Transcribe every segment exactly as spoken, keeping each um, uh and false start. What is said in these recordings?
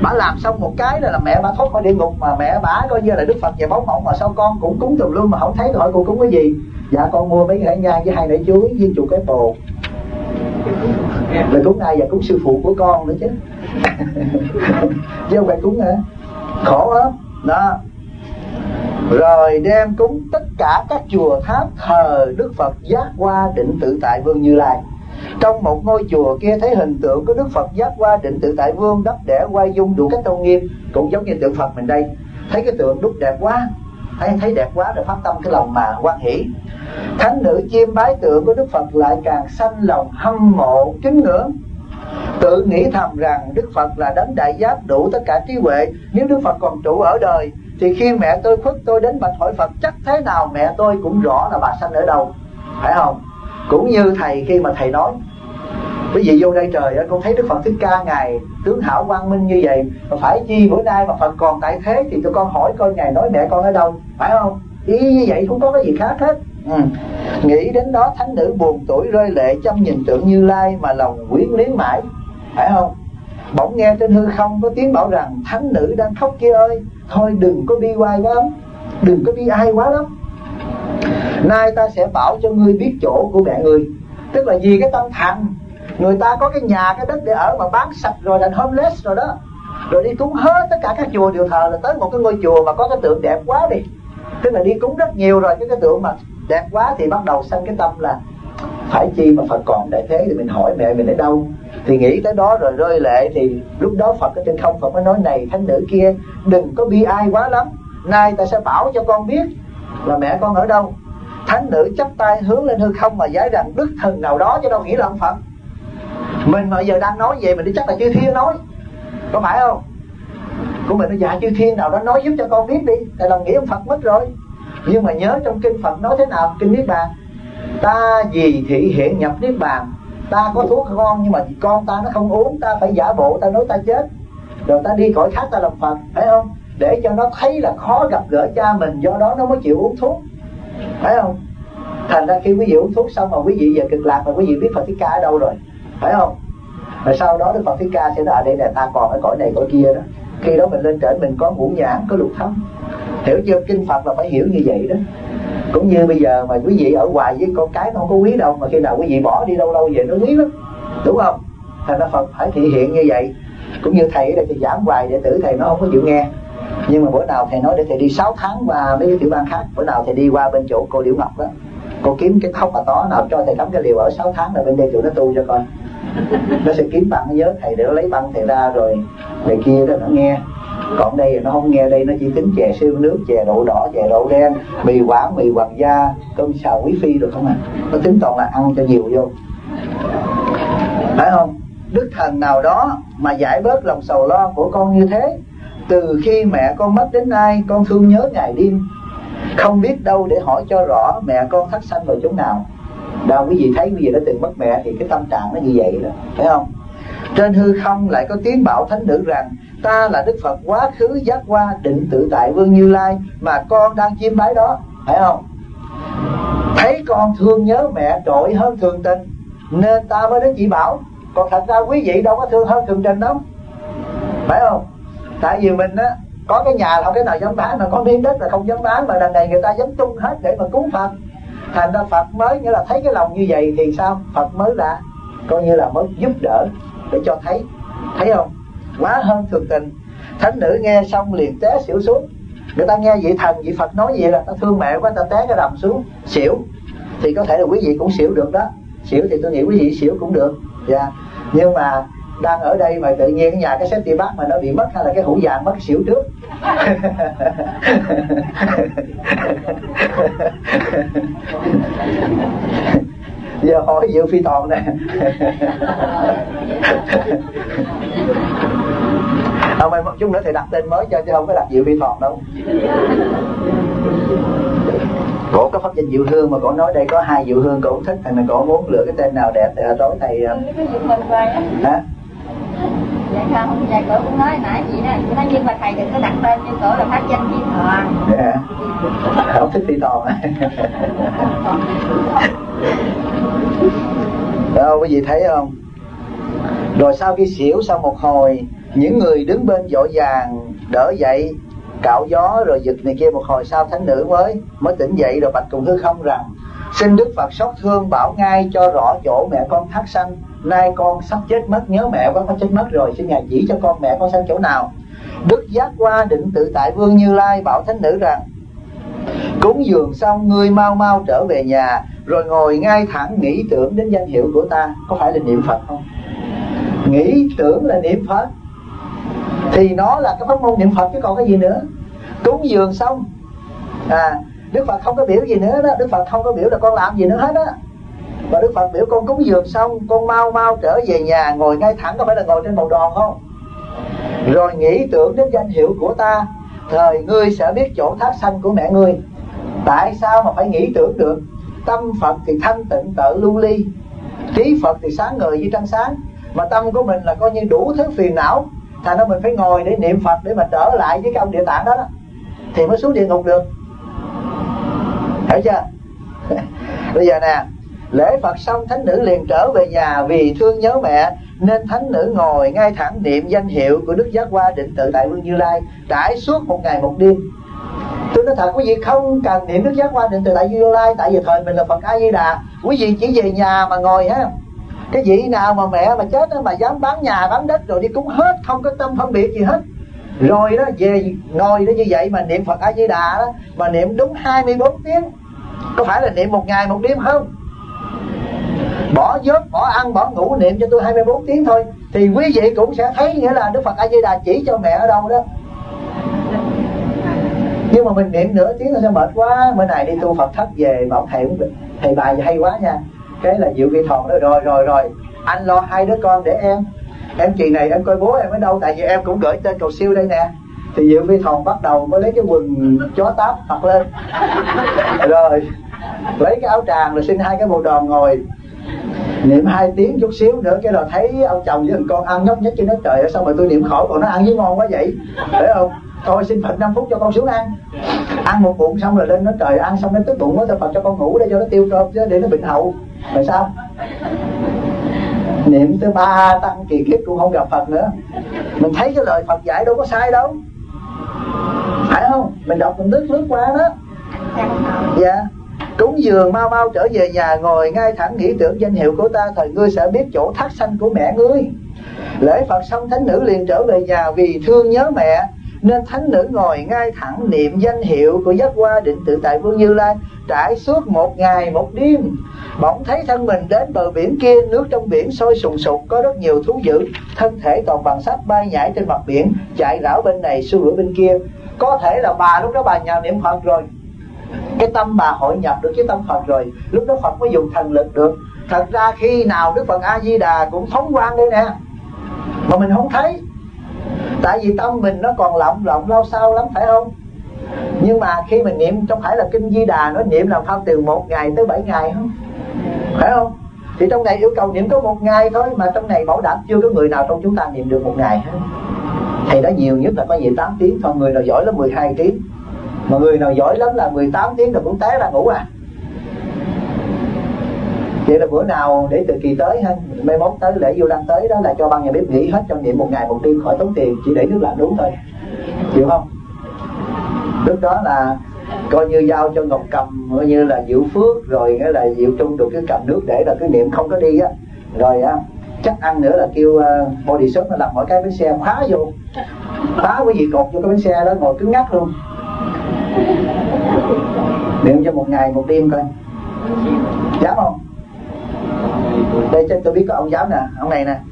Bà làm xong một cái là, là mẹ bà thoát khỏi địa ngục, mà mẹ bà coi như là Đức Phật về bóng mộng, mà sao con cũng cúng tùm lum mà không thấy. Hỏi cô cúng cái gì? Dạ con mua mấy cái nhang với hai nải chuối với chục cái bồ. Là cúng ai? Và cúng sư phụ của con nữa chứ. Chứ không phải cúng hả? Khổ lắm đó. Rồi đem cúng tất cả các chùa tháp thờ Đức Phật Giác Hoa Định Tự Tại Vương Như Lai. Trong một ngôi chùa kia thấy hình tượng của Đức Phật Giác Hoa Định Tự Tại Vương đắp đẽ quay dung đủ cách tôn nghiêm, cũng giống như tượng Phật mình đây. Thấy cái tượng đúc đẹp quá, thấy thấy đẹp quá rồi phát tâm cái lòng mà hoan hỷ. Thánh nữ chiêm bái tượng của Đức Phật lại càng sanh lòng hâm mộ kính ngưỡng, tự nghĩ thầm rằng Đức Phật là đấng đại giác đủ tất cả trí huệ. Nếu Đức Phật còn trụ ở đời thì khi mẹ tôi khuất tôi đến bạch hỏi Phật, chắc thế nào mẹ tôi cũng rõ là bà sanh ở đâu, phải không? Cũng như thầy khi mà thầy nói quý vị vô đây trời ơi, con thấy Đức Phật Thích Ca ngài tướng hảo quang minh như vậy, mà phải chi bữa nay mà Phật còn tại thế thì tụi con hỏi coi ngài nói mẹ con ở đâu, phải không? Ý như vậy không có cái gì khác hết. Ừ. Nghĩ đến đó thánh nữ buồn tủi rơi lệ chăm nhìn tượng Như Lai mà lòng quyến luyến mãi, phải không? Bỗng nghe trên hư không có tiếng bảo rằng thánh nữ đang khóc kia ơi, thôi đừng có bi oai quá lắm, đừng có bi ai quá lắm. Nay ta sẽ bảo cho ngươi biết chỗ của mẹ ngươi. Tức là vì cái tâm thành, người ta có cái nhà cái đất để ở mà bán sạch rồi, thành homeless rồi đó, rồi đi cúng hết tất cả các chùa đều thờ, là tới một cái ngôi chùa mà có cái tượng đẹp quá đi, tức là đi cúng rất nhiều rồi, cái cái tượng mà đẹp quá thì bắt đầu sanh cái tâm là phải chi mà Phật còn đại thế thì mình hỏi mẹ mình ở đâu. Thì nghĩ tới đó rồi rơi lệ. Thì lúc đó Phật ở trên không, Phật mới nói này thánh nữ kia, đừng có bi ai quá lắm, nay ta sẽ bảo cho con biết là mẹ con ở đâu. Thánh nữ chắp tay hướng lên hư không mà giải rằng đức thần nào đó, chứ đâu nghĩ là ông Phật. Mình mà giờ đang nói vậy mình đi chắc là chư thiên nói, có phải không? Của mình nó dạ chư thiên nào đó nói giúp cho con biết đi, tại lòng nghĩ ông Phật mất rồi. Nhưng mà nhớ trong kinh Phật nói thế nào? Kinh Niết Bàn, ta vì thị hiện nhập Niết Bàn, ta có thuốc ngon nhưng mà con ta nó không uống, ta phải giả bộ ta nói ta chết, rồi ta đi cõi khác ta làm Phật, phải không? Để cho nó thấy là khó gặp gỡ cha mình, do đó nó mới chịu uống thuốc, phải không? Thành ra khi quý vị uống thuốc xong mà quý vị về cực lạc mà quý vị biết Phật Thích Ca ở đâu rồi, phải không? Rồi sau đó Đức Phật Thích Ca sẽ nói ở đây là ta còn ở cõi này cõi kia đó. Khi đó mình lên trển mình có ngũ nhãn, có lục thâm. Hiểu chưa? Kinh Phật là phải hiểu như vậy đó. Cũng như bây giờ mà quý vị ở hoài với con cái nó không có quý đâu, mà khi nào quý vị bỏ đi lâu lâu về nó quý lắm, đúng không? Thành ra Phật phải thể hiện như vậy. Cũng như thầy ở đây thì giảng hoài, đệ tử thầy nó không có chịu nghe. Nhưng mà bữa nào thầy nói để thầy đi sáu tháng và mấy cái tiểu bang khác, bữa nào thầy đi qua bên chỗ cô Liễu Ngọc đó, cô kiếm cái khóc bà tó nào cho thầy cắm cái liều ở sáu tháng là bên đây tụi nó tu cho coi. Nó sẽ kiếm băng, nó nhớ thầy để nó lấy băng thầy ra rồi này kia đó nó nghe. Còn đây nó không nghe, đây nó chỉ tính chè siêu nước, chè đậu đỏ, chè đậu đen, mì quảng, mì hoàng gia, cơm xào quý phi rồi không à. Nó tính toàn là ăn cho nhiều vô, phải không? Đức thần nào đó mà giải bớt lòng sầu lo của con như thế. Từ khi mẹ con mất đến nay, con thương nhớ ngày đêm, không biết đâu để hỏi cho rõ mẹ con thắt sanh vào chỗ nào. Đâu quý vị thấy quý vị đã từng mất mẹ thì cái tâm trạng nó như vậy đó, phải không? Trên hư không lại có tiếng bảo thánh nữ rằng ta là Đức Phật quá khứ Giác Hoa Định Tự Tại Vương Như Lai mà con đang chiêm bái đó, phải không? Thấy con thương nhớ mẹ trội hơn thường tình nên ta mới đến chỉ bảo. Còn thật ra quý vị đâu có thương hơn thường tình đâu, phải không? Tại vì mình á có cái nhà là không cái nào dám bán, mà có miếng đất là không dám bán, mà đằng này người ta dám tung hết để mà cúng Phật. Thành ra Phật mới nghĩa là thấy cái lòng như vậy thì sao? Phật mới là coi như là mới giúp đỡ để cho thấy, thấy không? Quá hơn thường tình. Thánh nữ nghe xong liền té xỉu xuống. Người ta nghe vị thần vị Phật nói vậy là ta thương mẹ quá, ta té cái đầm xuống xỉu. Thì có thể là quý vị cũng xỉu được đó. Xỉu thì tôi nghĩ quý vị xỉu cũng được, dạ. Nhưng mà đang ở đây mà tự nhiên cái nhà cái sét bát mà nó bị mất, hay là cái hũ vàng mất xỉu trước. Giờ hỏi Diệu Phi Toàn nè. Không, một chút nữa thì đặt tên mới cho, chứ không có đặt Diệu Phi Toàn đâu. Cổ có pháp danh Diệu Hương mà cổ nói đây có hai Diệu Hương, cổ thích, thành cổ muốn lựa cái tên nào đẹp thì tối thầy. Hả? Dạ không, dạ cổ cũng nói nãy chị đó, chị nói nhưng mà thầy đừng có đặt tên cho cổ là pháp danh Phi Toàn. Dạ. Không thích Phi Toàn á. Đâu quý vị thấy không? Rồi sau khi xỉu sau một hồi Những người đứng bên vội vàng đỡ dậy, cạo gió rồi giật này kia. Một hồi sau thánh nữ mới mới tỉnh dậy rồi bạch cùng hư không rằng: xin Đức Phật xót thương bảo ngay cho rõ chỗ mẹ con thác sanh. Nay con sắp chết mất, nhớ mẹ con có chết mất rồi, xin ngài chỉ cho con mẹ con sanh chỗ nào. Đức Giác Qua Định Tự Tại Vương Như Lai bảo thánh nữ rằng: cúng dường xong ngươi mau mau trở về nhà, rồi ngồi ngay thẳng nghĩ tưởng đến danh hiệu của ta. Có phải là niệm Phật không? Nghĩ tưởng là niệm Phật, thì nó là cái pháp môn niệm Phật chứ còn cái gì nữa. Cúng dường xong à, Đức Phật không có biểu gì nữa đó. Đức Phật không có biểu là con làm gì nữa hết á. Và Đức Phật biểu con cúng dường xong, con mau mau trở về nhà, ngồi ngay thẳng. Có phải là ngồi trên bầu đòn không? Rồi nghĩ tưởng đến danh hiệu của ta, thời ngươi sẽ biết chỗ thác sanh của mẹ ngươi. Tại sao mà phải nghĩ tưởng được? Tâm Phật thì thanh tịnh tự lưu ly, trí Phật thì sáng ngời như trăng sáng. Mà tâm của mình là coi như đủ thứ phiền não, thành ra mình phải ngồi để niệm Phật, để mà trở lại với cái ông địa tạng đó, đó thì mới xuống địa ngục được. Hiểu chưa? Bây giờ nè, lễ Phật xong thánh nữ liền trở về nhà. Vì thương nhớ mẹ nên thánh nữ ngồi ngay thẳng niệm danh hiệu của Đức Giác Qua Định Tự Tại Vương Như Lai, trải suốt một ngày một đêm. Tôi nói thật quý vị không cần niệm Đức Giác Qua Định Tự Tại Vương Như Lai, tại vì thời mình là Phật A Di Đà. Quý vị chỉ về nhà mà ngồi ha. Cái vị nào mà mẹ mà chết đó, mà dám bán nhà bán đất rồi đi cúng hết, không có tâm phân biệt gì hết, rồi đó về ngồi đó như vậy mà niệm Phật A Di Đà đó, mà niệm đúng hai mươi bốn tiếng. Có phải là niệm một ngày một đêm không? Bỏ giấc, bỏ ăn, bỏ ngủ, niệm cho tôi hai mươi bốn tiếng thôi, thì quý vị cũng sẽ thấy nghĩa là Đức Phật A Di Đà chỉ cho mẹ ở đâu đó. Nhưng mà mình niệm nửa tiếng là sao mệt quá. Bữa nay đi tu Phật thất về, bảo thầy thầy bài hay quá nha. Cái là Diệu Vi Thòn nói rồi rồi rồi anh lo hai đứa con để em em kỳ này em coi bố em ở đâu, tại vì em cũng gửi tên cầu siêu đây nè. Thì Diệu Vi Thòn bắt đầu mới lấy cái quần chó táp mặc lên, rồi lấy cái áo tràng rồi xin hai cái bộ đòn ngồi niệm hai tiếng chút xíu nữa. Cái rồi thấy ông chồng với thằng con ăn nhóc nhách, cho nó trời ơi sao mà tôi niệm khỏi còn nó ăn với ngon quá vậy, thấy không? Thôi xin Phật năm phút cho con xuống ăn. Ăn một bụng xong rồi lên nó trời ăn xong nó tức bụng quá, Phật cho con ngủ để cho nó tiêu cơm chứ, để nó bệnh hậu. Rồi sao? Niệm tới ba tăng kỳ kiếp cũng không gặp Phật nữa. Mình thấy cái lời Phật dạy đâu có sai đâu, phải không? Mình đọc mình lướt lướt qua đó. Dạ. Cúng dường mau mau trở về nhà, ngồi ngay thẳng nghĩ tưởng danh hiệu của ta, thời ngươi sẽ biết chỗ thác sanh của mẹ ngươi. Lễ Phật xong thánh nữ liền trở về nhà. Vì thương nhớ mẹ nên thánh nữ ngồi ngay thẳng niệm danh hiệu của Giác Qua Định Tự Tại Vương Như Lai, trải suốt một ngày một đêm. Bỗng thấy thân mình đến bờ biển kia, nước trong biển sôi sùng sục, có rất nhiều thú dữ, thân thể toàn bằng sắt bay nhảy trên mặt biển, chạy rảo bên này xua đuổi bên kia. Có thể là bà lúc đó bà nhờ niệm Phật rồi, cái tâm bà hội nhập được với tâm Phật rồi, lúc đó Phật mới dùng thần lực được. Thật ra khi nào Đức Phật A Di Đà cũng thống quang đây nè, mà mình không thấy, tại vì tâm mình nó còn lộng lộng lâu sau lắm, phải không? Nhưng mà khi mình niệm, trong phải là kinh Di Đà nó niệm làm sao từ một ngày tới bảy ngày không, phải không? Thì trong này yêu cầu niệm có một ngày thôi, mà trong này bảo đảm chưa có người nào trong chúng ta niệm được một ngày hết. Thầy đã nhiều nhất là có gì tám tiếng, còn người nào giỏi lắm mười hai tiếng, mà người nào giỏi lắm là mười tám tiếng rồi cũng té ra ngủ à. Vậy là bữa nào để từ kỳ tới ha, mai mốt tới lễ Vu Lan tới đó là cho ban nhà bếp nghỉ hết, cho niệm một ngày một đêm khỏi tốn tiền, chỉ để nước lạnh uống thôi, chịu không? Lúc đó là coi như giao cho Ngọc Cầm, coi như là Diệu Phước rồi nghĩa là Diệu Trung được cái cầm nước để là cứ niệm không có đi á. Rồi á, chắc ăn nữa là kêu uh, body shop nó làm mỗi cái bánh xe khóa vô, khóa cái gì cột vô cái bánh xe đó ngồi cứng ngắc luôn, niệm cho một ngày một đêm coi, dám không? Đây cho tôi biết có ông dám nè, ông này nè.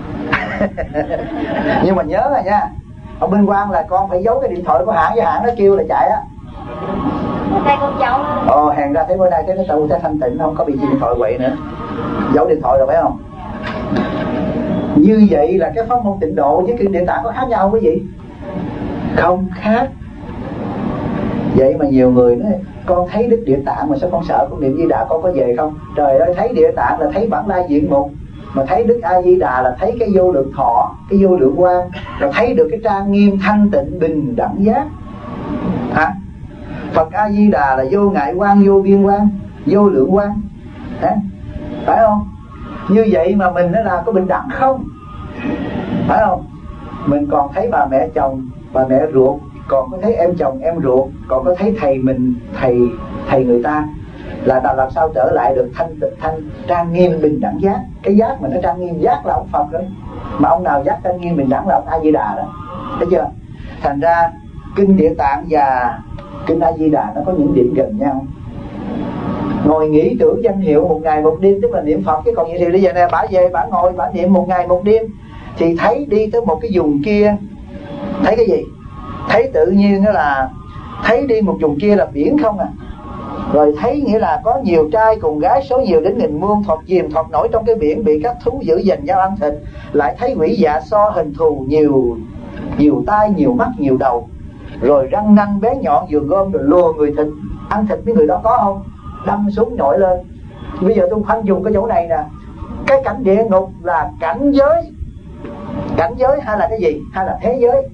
Nhưng mà nhớ rồi nha, ông Minh Quang là con phải giấu cái điện thoại của hãng, với hãng nó kêu là chạy á. Đây con giấu. Ồ, hèn ra thấy bữa nay cái nó tao sẽ thanh tịnh, không có bị điện thoại quậy nữa. Giấu điện thoại rồi phải không? Như vậy là cái pháp môn tịnh độ với kinh Địa Tạng có khác nhau không quý vị? Không khác. Vậy mà nhiều người nói con thấy Đức Địa Tạng mà sao con sợ con niệm Di Đà con có về không? Trời ơi, thấy Địa Tạng là thấy bản lai diện mục, mà thấy Đức A Di Đà là thấy cái vô lượng thọ, cái vô lượng quang, là thấy được cái trang nghiêm thanh tịnh bình đẳng giác. Hả? Phật A Di Đà là vô ngại quang, vô biên quang, vô lượng quang. Hả? Phải không? Như vậy mà mình nó là có bình đẳng không? Phải không? mình còn thấy bà mẹ chồng, bà mẹ ruột, còn có thấy em chồng em ruột, còn có thấy thầy mình, thầy thầy người ta, là ta làm sao trở lại được thanh tịnh, thanh trang nghiêm bình đẳng giác. Cái giác mà nó trang nghiêm, giác là ông Phật đấy, mà ông nào giác trang nghiêm bình đẳng là ông A Di Đà đó, thấy chưa? Thành ra kinh Địa Tạng và kinh A Di Đà nó có những điểm gần nhau. Ngồi nghĩ tưởng danh hiệu một ngày một đêm tức là niệm Phật, chứ còn vậy thì bây giờ nè, bả về bả ngồi bả niệm một ngày một đêm thì thấy đi tới một cái vùng kia, thấy cái gì? Thấy tự nhiên đó là thấy đi một vùng kia là biển không à. Rồi thấy nghĩa là có nhiều trai cùng gái số nhiều đến nghìn muôn, thọt chìm thọt nổi trong cái biển, bị các thú dữ giành nhau ăn thịt. Lại thấy quỷ dạ so hình thù, nhiều nhiều tai, nhiều mắt, nhiều đầu, rồi răng nanh bé nhọn vừa gom rồi lùa người thịt ăn thịt mấy người đó, có không? Đâm xuống nhồi lên. Bây giờ tôi khoanh dùng cái chỗ này nè, cái cảnh địa ngục là cảnh giới, cảnh giới hay là cái gì? Hay là thế giới?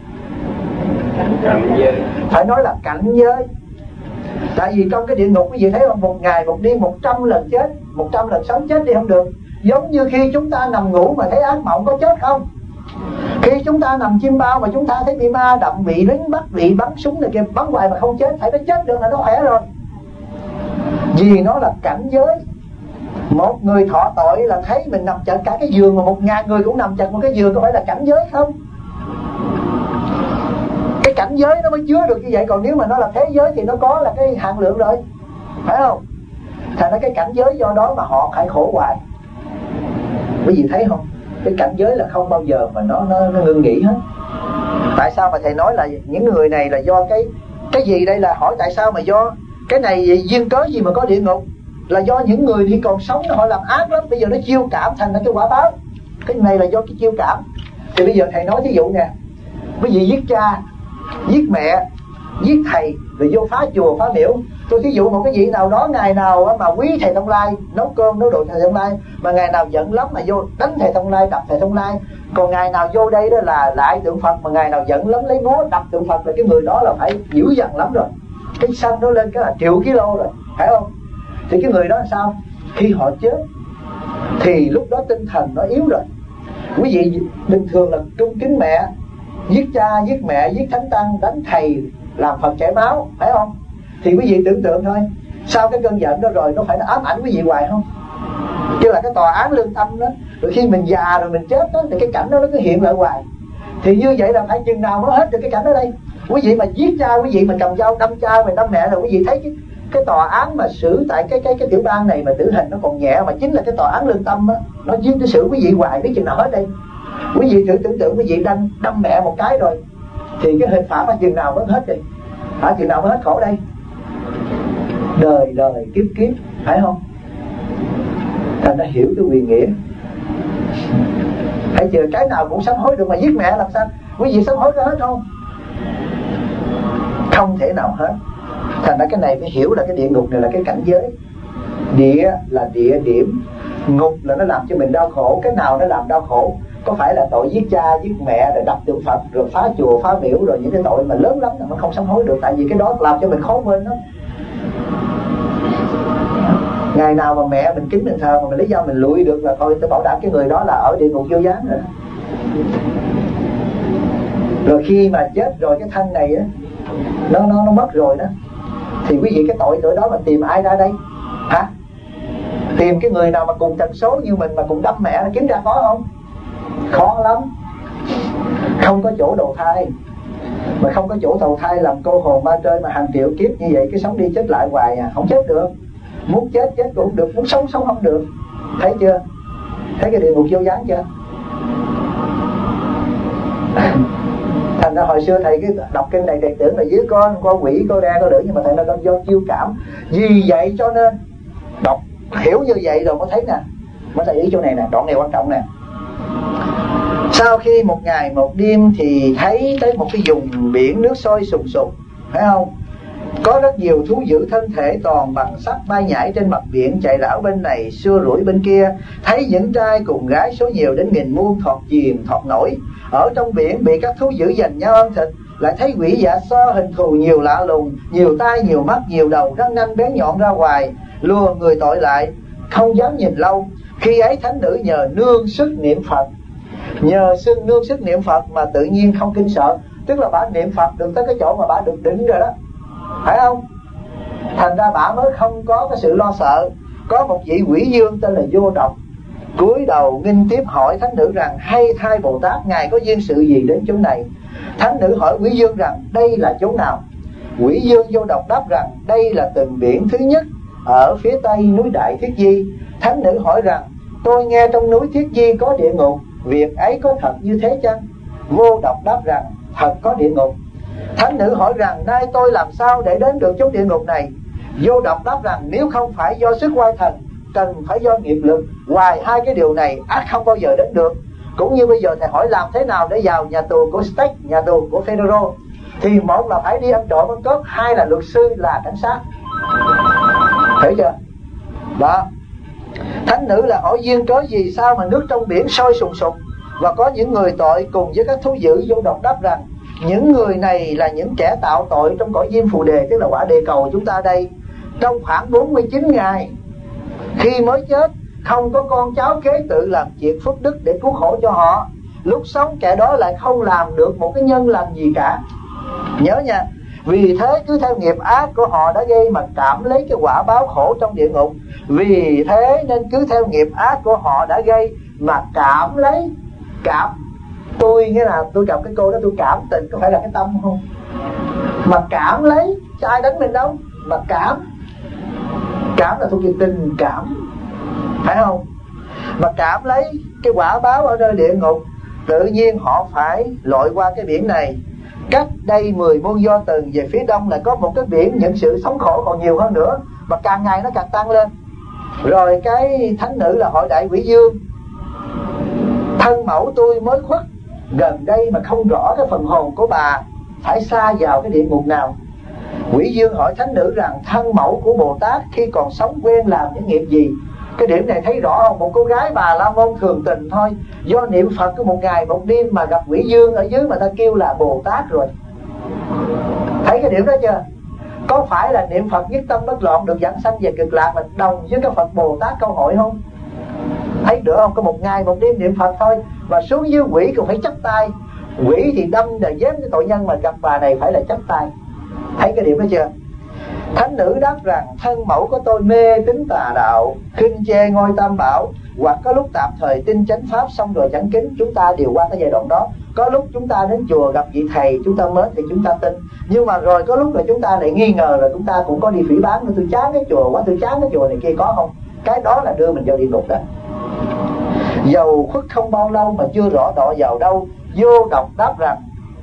Cảnh giới. Phải nói là cảnh giới. Tại vì trong cái địa ngục quý vị thấy không, một ngày một đêm một trăm lần chết, một trăm lần sống chết đi không được. Giống như khi chúng ta nằm ngủ mà thấy ác mộng, có chết không? Khi chúng ta nằm chim bao mà chúng ta thấy bị ma đậm, bị lính bắt, bị bắn súng này kia, bắn hoài mà không chết, phải nó chết được là nó khỏe rồi. Vì nó là cảnh giới. Một người thọ tội là thấy mình nằm chật cả cái giường, mà một ngàn người cũng nằm chật một cái giường, có phải là cảnh giới không? Cái cảnh giới nó mới chứa được như vậy. Còn nếu mà nó là thế giới thì nó có là cái hạn lượng rồi, phải không? Thành ra cái cảnh giới do đó mà họ phải khổ hoài. Quý vị thấy không? Cái cảnh giới là không bao giờ mà nó, nó, nó ngưng nghỉ hết. Tại sao mà thầy nói là những người này là do cái cái gì đây? Là hỏi tại sao mà do cái này duyên cớ gì mà có địa ngục? Là do những người thì còn sống họ làm ác lắm, bây giờ nó chiêu cảm thành cái quả báo. Cái này là do cái chiêu cảm. Thì bây giờ thầy nói thí dụ nè, quý vị giết cha, giết mẹ, giết thầy, rồi vô phá chùa phá miễu. Tôi thí dụ một cái vị nào đó ngày nào mà quý thầy Thông Lai, nấu cơm nấu đồ thầy Thông Lai, mà ngày nào giận lắm mà vô đánh thầy Thông Lai, đập thầy Thông Lai. Còn ngày nào vô đây đó là lại tượng Phật, mà ngày nào giận lắm lấy búa đập tượng Phật, là cái người đó là phải dữ dằn lắm rồi. Cái xanh nó lên cái là triệu ký lô rồi, phải không? Thì cái người đó là sao? Khi họ chết thì lúc đó tinh thần nó yếu rồi. Quý vị bình thường là trung kính mẹ, giết cha, giết mẹ, giết thánh tăng, đánh thầy, làm Phật chảy máu, phải không? Thì quý vị tưởng tượng thôi, sau cái cơn giận đó rồi nó phải nó ám ảnh quý vị hoài không? Chứ là cái tòa án lương tâm đó. Rồi khi mình già rồi mình chết đó, thì cái cảnh đó nó cứ hiện lại hoài. Thì như vậy là phải chừng nào mới hết được cái cảnh đó đây? Quý vị mà giết cha, quý vị mà cầm dao đâm cha, mà đâm mẹ, là quý vị thấy cái, cái tòa án mà xử tại cái cái cái tiểu bang này mà tử hình nó còn nhẹ, mà chính là cái tòa án lương tâm á, nó giết nó xử quý vị hoài, biết chừng nào hết đây? Quý vị thử tưởng tượng quý vị đâm đâm mẹ một cái rồi thì cái hình phạt chừng nào mới hết đây? Hả? Chừng nào mới hết khổ đây? Đời đời kiếp kiếp, phải không? Thành ra hiểu cái quyền nghĩa. Hãy chờ cái nào cũng sám hối được, mà giết mẹ làm sao? Quý vị sám hối có hết không? Không thể nào hết. Thành ra cái này phải hiểu là cái địa ngục này là cái cảnh giới. Địa là địa điểm, ngục là nó làm cho mình đau khổ. Cái nào nó làm đau khổ? Có phải là tội giết cha, giết mẹ, rồi đập tượng Phật, rồi phá chùa, phá miễu, rồi những cái tội mà lớn lắm mà không sám hối được. Tại vì cái đó làm cho mình khó quên đó. Ngày nào mà mẹ mình kính mình thờ mà mình lấy dao mình lụi được là thôi, tôi bảo đảm cái người đó là ở địa ngục vô gián rồi. Rồi khi mà chết rồi cái thân này á, nó nó nó mất rồi đó, thì quý vị cái tội tội đó mà tìm ai ra đây? Hả? Tìm cái người nào mà cùng tần số như mình mà cùng đâm mẹ, kiếm ra có không? Khó lắm. Không có chỗ đầu thai, mà không có chỗ đầu thai làm cô hồn ma chơi mà hàng triệu kiếp như vậy, cái sống đi chết lại hoài à, không chết được. Muốn chết chết cũng không được, muốn sống sống không được. Thấy chưa? Thấy cái địa ngục vô gián chưa? Thành ra hồi xưa thầy cái đọc kinh này thầy tưởng là dưới con con quỷ, con đen, con lửa, nhưng mà thầy nói là do chiêu cảm. Vì vậy cho nên đọc hiểu như vậy rồi mới thấy nè, mới thấy ý chỗ này nè, đoạn này quan trọng nè. Sau khi một ngày một đêm thì thấy tới một cái vùng biển nước sôi sùng sục, phải không? Có rất nhiều thú dữ thân thể toàn bằng sắt bay nhảy trên mặt biển, chạy đảo bên này xua đuổi bên kia. Thấy những trai cùng gái số nhiều đến nghìn muôn, thọt chìm thọt nổi. Ở trong biển bị các thú dữ giành nhau ăn thịt. Lại thấy quỷ dạ so hình thù nhiều lạ lùng, nhiều tai, nhiều mắt, nhiều đầu, răng nanh bén nhọn ra ngoài, lùa người tội lại, không dám nhìn lâu. Khi ấy thánh nữ nhờ nương sức niệm Phật, Nhờ xưng nương sức niệm Phật mà tự nhiên không kinh sợ. Tức là bà niệm Phật được tới cái chỗ mà bà được định rồi đó, phải không? Thành ra bà mới không có cái sự lo sợ. Có một vị quỷ dương tên là Vô Độc cúi đầu nghinh tiếp hỏi thánh nữ rằng: hay thay Bồ Tát, ngài có duyên sự gì đến chỗ này? Thánh nữ hỏi quỷ dương rằng: đây là chỗ nào? Quỷ dương Vô Độc đáp rằng: đây là tình biển thứ nhất ở phía tây núi Đại Thiết Di. Thánh nữ hỏi rằng: tôi nghe trong núi Thiết Di có địa ngục, việc ấy có thật như thế chăng? Vô Độc đáp rằng: thật có địa ngục. Thánh nữ hỏi rằng: nay tôi làm sao để đến được chốn địa ngục này? Vô Độc đáp rằng: nếu không phải do sức oai thần, cần phải do nghiệp lực. Ngoài hai cái điều này ắt không bao giờ đến được. Cũng như bây giờ thầy hỏi làm thế nào để vào nhà tù của Stake, nhà tù của Federo, thì một là phải đi ăn trộm ăn cướp, hai là luật sư là cảnh sát. Thấy chưa? Đó. Thánh nữ là hỏi duyên cớ gì sao mà nước trong biển sôi sùng sục và có những người tội cùng với các thú dữ? Vô Độc đáp rằng: những người này là những kẻ tạo tội trong cõi diêm phù đề, tức là quả địa cầu chúng ta đây. Trong khoảng bốn mươi chín ngày khi mới chết, không có con cháu kế tự làm chuyện phước đức để cứu khổ cho họ. Lúc sống kẻ đó lại không làm được một cái nhân lành gì cả. Nhớ nha. Vì thế cứ theo nghiệp ác của họ đã gây mà cảm lấy cái quả báo khổ trong địa ngục. Vì thế nên cứ theo nghiệp ác của họ đã gây mà cảm lấy. Cảm tôi nghĩa là tôi gặp cái cô đó tôi cảm tình, có phải là cái tâm không? Mà cảm lấy, chứ ai đánh mình đâu. Mà cảm Cảm là thuộc về tình cảm, phải không? Mà cảm lấy cái quả báo ở nơi địa ngục. Tự nhiên họ phải lội qua cái biển này. Cách đây mười muôn do tuần về phía đông lại có một cái biển những sự sống khổ còn nhiều hơn nữa, mà càng ngày nó càng tăng lên. Rồi cái thánh nữ là hỏi đại quỷ dương: thân mẫu tôi mới khuất gần đây mà không rõ cái phần hồn của bà phải xa vào cái địa ngục nào. Quỷ dương hỏi thánh nữ rằng: thân mẫu của Bồ Tát khi còn sống quen làm những nghiệp gì? Cái điểm này thấy rõ không? Một cô gái Bà La Môn thường tình thôi, do niệm Phật có một ngày một đêm mà gặp quỷ dương ở dưới mà ta kêu là Bồ Tát rồi. Thấy cái điểm đó chưa? Có phải là niệm Phật nhất tâm bất loạn được dẫn sanh về cực lạc là đồng với cái Phật Bồ Tát câu hội không? Thấy được không? Có một ngày một đêm niệm Phật thôi mà xuống dưới quỷ cũng phải chắp tay. Quỷ thì đâm là dám cái tội nhân, mà gặp bà này phải là chắp tay. Thấy cái điểm đó chưa? Thánh nữ đáp rằng: thân mẫu của tôi mê tín tà đạo, khinh chê ngôi tam bảo, hoặc có lúc tạm thời tin chánh pháp xong rồi chẳng kính. Chúng ta đều qua cái giai đoạn đó. Có lúc chúng ta đến chùa gặp vị thầy chúng ta mến thì chúng ta tin, nhưng mà rồi có lúc là chúng ta lại nghi ngờ, rồi chúng ta cũng có đi phỉ báng: tôi chán cái chùa quá, tôi chán cái chùa này kia, có không? Cái đó là đưa mình vào địa ngục đó. Dầu khuất không bao lâu mà chưa rõ đọa vào đâu. Vô Độc đáp rằng: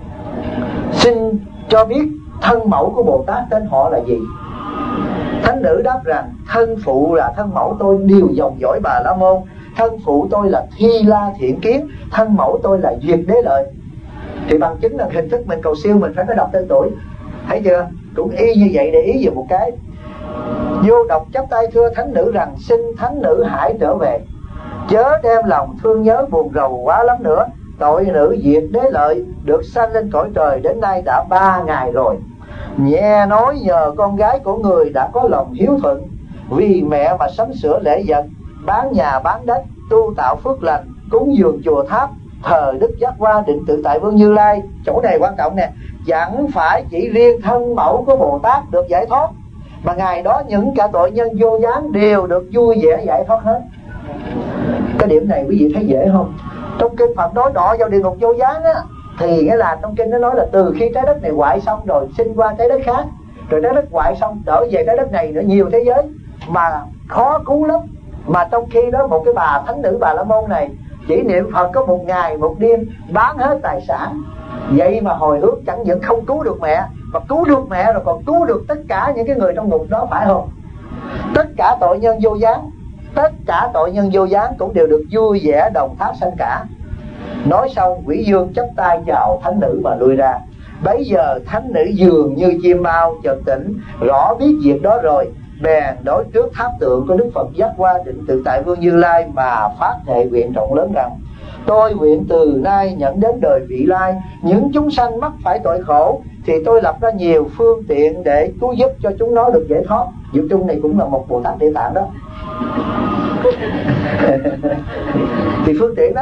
xin cho biết thân mẫu của Bồ Tát tên họ là gì? Thánh nữ đáp rằng: thân phụ là thân mẫu tôi đều dòng dõi Bà La Môn. Thân phụ tôi là Thi La Thiện Kiến, thân mẫu tôi là Duyệt Đế Lợi. Thì bằng chứng là hình thức mình cầu siêu mình phải có đọc tên tuổi. Thấy chưa? Cũng y như vậy, để ý về một cái. Vô Độc chắp tay thưa thánh nữ rằng: xin thánh nữ hãy trở về, chớ đem lòng thương nhớ buồn rầu quá lắm nữa. Tội nữ Duyệt Đế Lợi được sanh lên cõi trời đến nay đã ba ngày rồi. Nghe nói nhờ con gái của người đã có lòng hiếu thuận, vì mẹ mà sắm sửa lễ vật, bán nhà bán đất, tu tạo phước lành, cúng dường chùa tháp, thờ Đức Giác Hoa Định Tự Tại Vương Như Lai. Chỗ này quan trọng nè. Chẳng phải chỉ riêng thân mẫu của Bồ Tát được giải thoát, mà ngày đó những cả tội nhân vô gián đều được vui vẻ giải thoát hết. Cái điểm này quý vị thấy dễ không? Trong kinh Phật nói đọa vào địa ngục vô gián á, thì nghĩa là trong kinh nó nói là từ khi trái đất này hoại xong rồi sinh qua trái đất khác, rồi trái đất hoại xong trở về trái đất này nữa, nhiều thế giới mà khó cứu lắm. Mà trong khi đó một cái bà thánh nữ Bà La Môn này chỉ niệm Phật có một ngày một đêm, bán hết tài sản, vậy mà hồi hướng chẳng những không cứu được mẹ, mà cứu được mẹ rồi còn cứu được tất cả những cái người trong ngục đó, phải không? Tất cả tội nhân vô gián, tất cả tội nhân vô gián cũng đều được vui vẻ đồng tháp sanh cả. Nói xong quỷ dương chắp tay chào thánh nữ và lui ra. Bấy giờ thánh nữ dường như chim bao chợt tỉnh, rõ biết việc đó rồi, bèn đối trước tháp tượng của Đức Phật Giác Hoa Định Tự Tại Vương Như Lai mà phát thệ nguyện rộng lớn rằng: tôi nguyện từ nay nhận đến đời vị lai, những chúng sanh mắc phải tội khổ thì tôi lập ra nhiều phương tiện để cứu giúp cho chúng nó được giải thoát. Diệu Trung này cũng là một Bồ Tát Địa Tạng đó. Thì phương tiện đó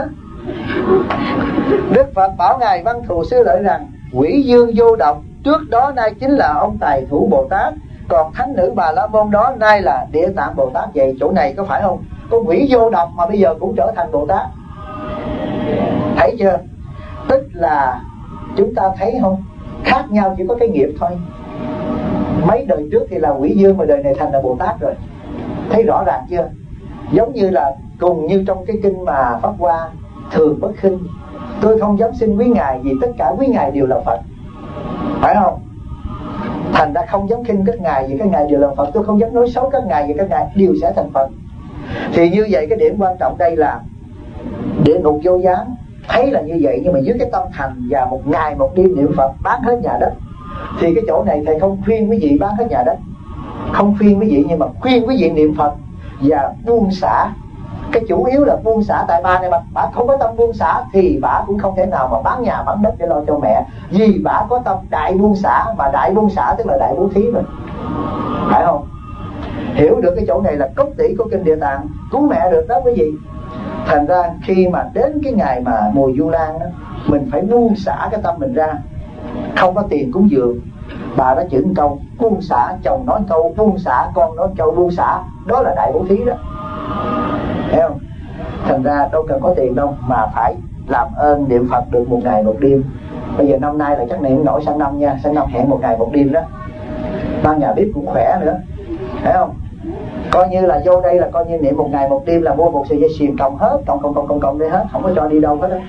Đức Phật bảo ngài Văn Thù Sư Lợi rằng quỷ dương vô độc trước đó nay chính là ông Tài Thủ Bồ Tát, còn thánh nữ Bà La Môn đó nay là Địa Tạng Bồ Tát. Vậy chỗ này có phải không? Con quỷ vô độc mà bây giờ cũng trở thành Bồ Tát. Thấy chưa? Tức là chúng ta thấy không, khác nhau chỉ có cái nghiệp thôi. Mấy đời trước thì là quỷ dương mà đời này thành là Bồ Tát rồi. Thấy rõ ràng chưa? Giống như là cùng như trong cái kinh mà Pháp Hoa thường bất khinh, tôi không dám xin quý ngài vì tất cả quý ngài đều là Phật, phải không? Thành ra không dám khinh các ngài vì các ngài đều là Phật, tôi không dám nói xấu các ngài vì các ngài đều sẽ thành Phật. Thì như vậy cái điểm quan trọng đây là địa ngục vô gián. Thấy là như vậy nhưng mà dưới cái tâm thành và một ngày một đêm niệm Phật bán hết nhà đất. Thì cái chỗ này thầy không khuyên quý vị bán hết nhà đất, không khuyên quý vị, nhưng mà khuyên quý vị niệm Phật và buông xả. Cái chủ yếu là buông xả. Tại bà này mà bà không có tâm buông xả thì bà cũng không thể nào mà bán nhà bán đất để lo cho mẹ. Vì bà có tâm đại buông xả, mà đại buông xả tức là đại bố thí rồi, phải không? Hiểu được cái chỗ này là cốt tủy của kinh Địa Tạng, cứu mẹ được đó quý vị. Thành ra khi mà đến cái ngày mà mùa Du Lan đó, mình phải buông xả cái tâm mình ra. Không có tiền cúng dường, bà đã chửi câu buông xả, chồng nói câu buông xả, con nói câu buông xả, đó là đại bố thí đó, thấy không? Thành ra đâu cần có tiền đâu mà phải làm ơn niệm Phật được một ngày một đêm. Bây giờ năm nay là chắc niệm nổi sang năm nha, sang năm hẹn một ngày một đêm đó. Ban nhà bếp cũng khỏe nữa, thấy không? Coi như là vô đây là coi như niệm một ngày một đêm là mua một sợi dây chuyền cộng hết, cộng cộng cộng cộng cộng đây hết, không có cho đi đâu hết đó.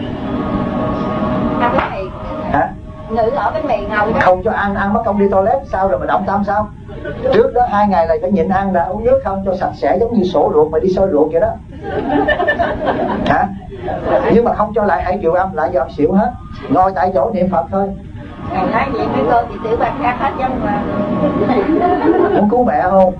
Hả? Nữ ở bánh mì ngầu đó. Không cho ăn, ăn mất công đi toilet sao rồi mà động tâm sao? Trước đó hai ngày này phải nhịn ăn, đã uống nước không cho sạch sẽ, giống như sổ ruột mà đi sôi ruột vậy đó. Hả? Nhưng mà không cho lại hai triệu âm, lại do âm xỉu hết. Ngồi tại chỗ niệm Phật thôi. Ngày nói vậy mấy cô thì tiểu bạc khác hết giống mà. Muốn cứu mẹ không?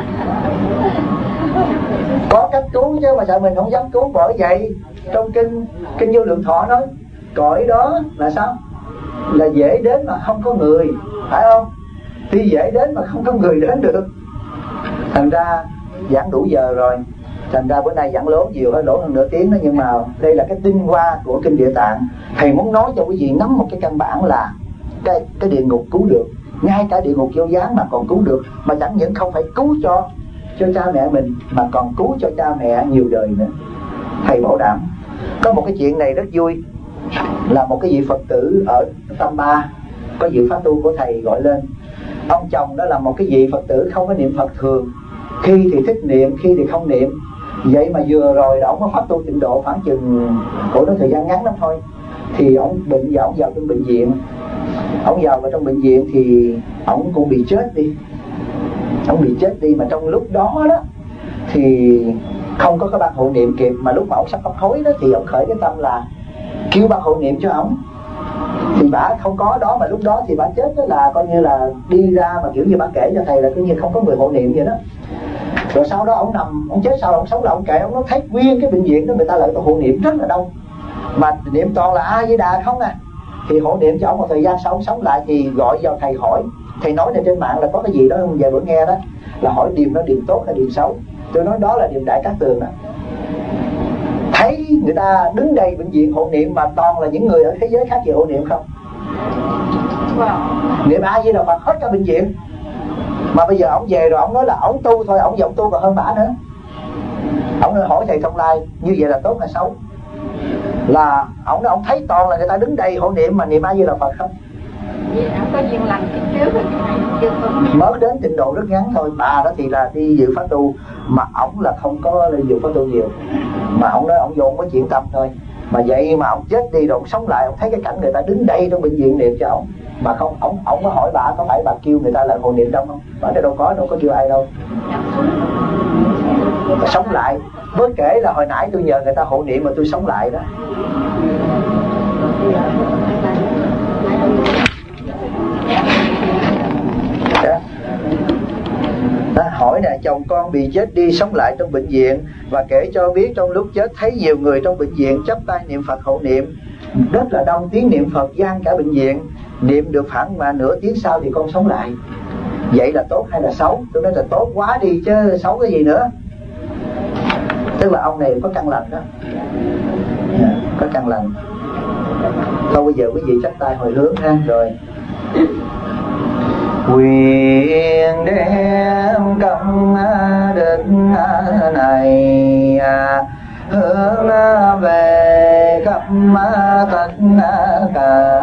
Có cách cứu chứ mà sao mình không dám cứu. Bởi vậy trong kinh kinh Vô Lượng Thọ nói cõi đó là sao? Là dễ đến mà không có người, phải không? Thì dễ đến mà không có người đến được. Thành ra giảng đủ giờ rồi, thành ra bữa nay giảng lố nhiều hơn, lố hơn nửa tiếng đó. Nhưng mà đây là cái tinh hoa của kinh Địa Tạng. Thầy muốn nói cho quý vị nắm một cái căn bản là cái, cái địa ngục cứu được. Ngay cả địa ngục vô gián mà còn cứu được. Mà chẳng những không phải cứu cho cho cha mẹ mình, mà còn cứu cho cha mẹ nhiều đời nữa. Thầy bảo đảm. Có một cái chuyện này rất vui. Là một cái vị Phật tử ở Tâm Ba, có dự pháp tu của thầy gọi lên. Ông chồng đó là một cái vị Phật tử không có niệm Phật thường, khi thì thích niệm, khi thì không niệm. Vậy mà vừa rồi là ông có pháp tu tịnh độ khoảng chừng của nó thời gian ngắn lắm thôi. Thì ông bệnh và ông vào trong bệnh viện. Ông vào vào trong bệnh viện thì ông cũng bị chết đi. Ông bị chết đi mà trong lúc đó đó thì không có cái bác hộ niệm kịp. Mà lúc mà ông sắp hấp hối đó thì ông khởi cái tâm là kêu bác hộ niệm cho ông. Thì bà không có đó, mà lúc đó thì bà chết đó là coi như là đi ra mà kiểu như bà kể cho thầy là cứ như không có người hộ niệm vậy đó. Rồi sau đó ông nằm, ông chết sau ông sống là ông kể, ông nói thấy nguyên cái bệnh viện đó người ta lại có hộ niệm rất là đông, mà niệm toàn là A Di Đà không à. Thì hộ niệm cho ông một thời gian sau ông sống lại thì gọi vào thầy hỏi. Thầy nói là trên mạng là có cái gì đó về bữa nghe đó, là hỏi điềm đó điềm tốt hay điềm xấu. Tôi nói đó là điềm Đại Cát Tường đó. Thấy người ta đứng đây bệnh viện hộ niệm mà toàn là những người ở thế giới khác về hộ niệm không. Wow. Niệm A Di Đà Phật hết cả bệnh viện. Mà bây giờ ông về rồi ông nói là ông tu thôi, ông giọng tu còn hơn bả nữa. Ông hỏi thầy Thông Lai như vậy là tốt hay xấu? Là ông nói ông thấy toàn là người ta đứng đây hộ niệm mà niệm A Di Đà Phật không. Ông có duyên lành kiếp trước rồi chưa mới đến trình độ rất ngắn thôi. Bà đó thì là đi dự pháp tu, mà ổng là không có đi dự pháp tu nhiều, mà ổng nói ổng vô ổng có chuyện tâm thôi. Mà vậy mà ổng chết đi rồi ổng sống lại, ổng thấy cái cảnh người ta đứng đây trong bệnh viện niệm cho ổng. Mà không, ổng ổng có hỏi bà có phải bà kêu người ta lại hộ niệm trong không? Bà nói đâu có, đâu có kêu ai đâu. Mà sống lại. Mới kể là hồi nãy tôi nhờ người ta hộ niệm mà tôi sống lại đó. Đó, hỏi nè, chồng con bị chết đi sống lại trong bệnh viện và kể cho biết trong lúc chết thấy nhiều người trong bệnh viện chắp tay niệm Phật hộ niệm, rất là đông tiếng niệm Phật gian cả bệnh viện. Niệm được khoảng mà nửa tiếng sau thì con sống lại. Vậy là tốt hay là xấu? Tôi nói là tốt quá đi chứ xấu cái gì nữa. Tức là ông này có căn lành đó. có căn lành. Thôi bây giờ quý vị chắp tay hồi hướng ha. Rồi quyền đem công đức này hướng về khắp tất cả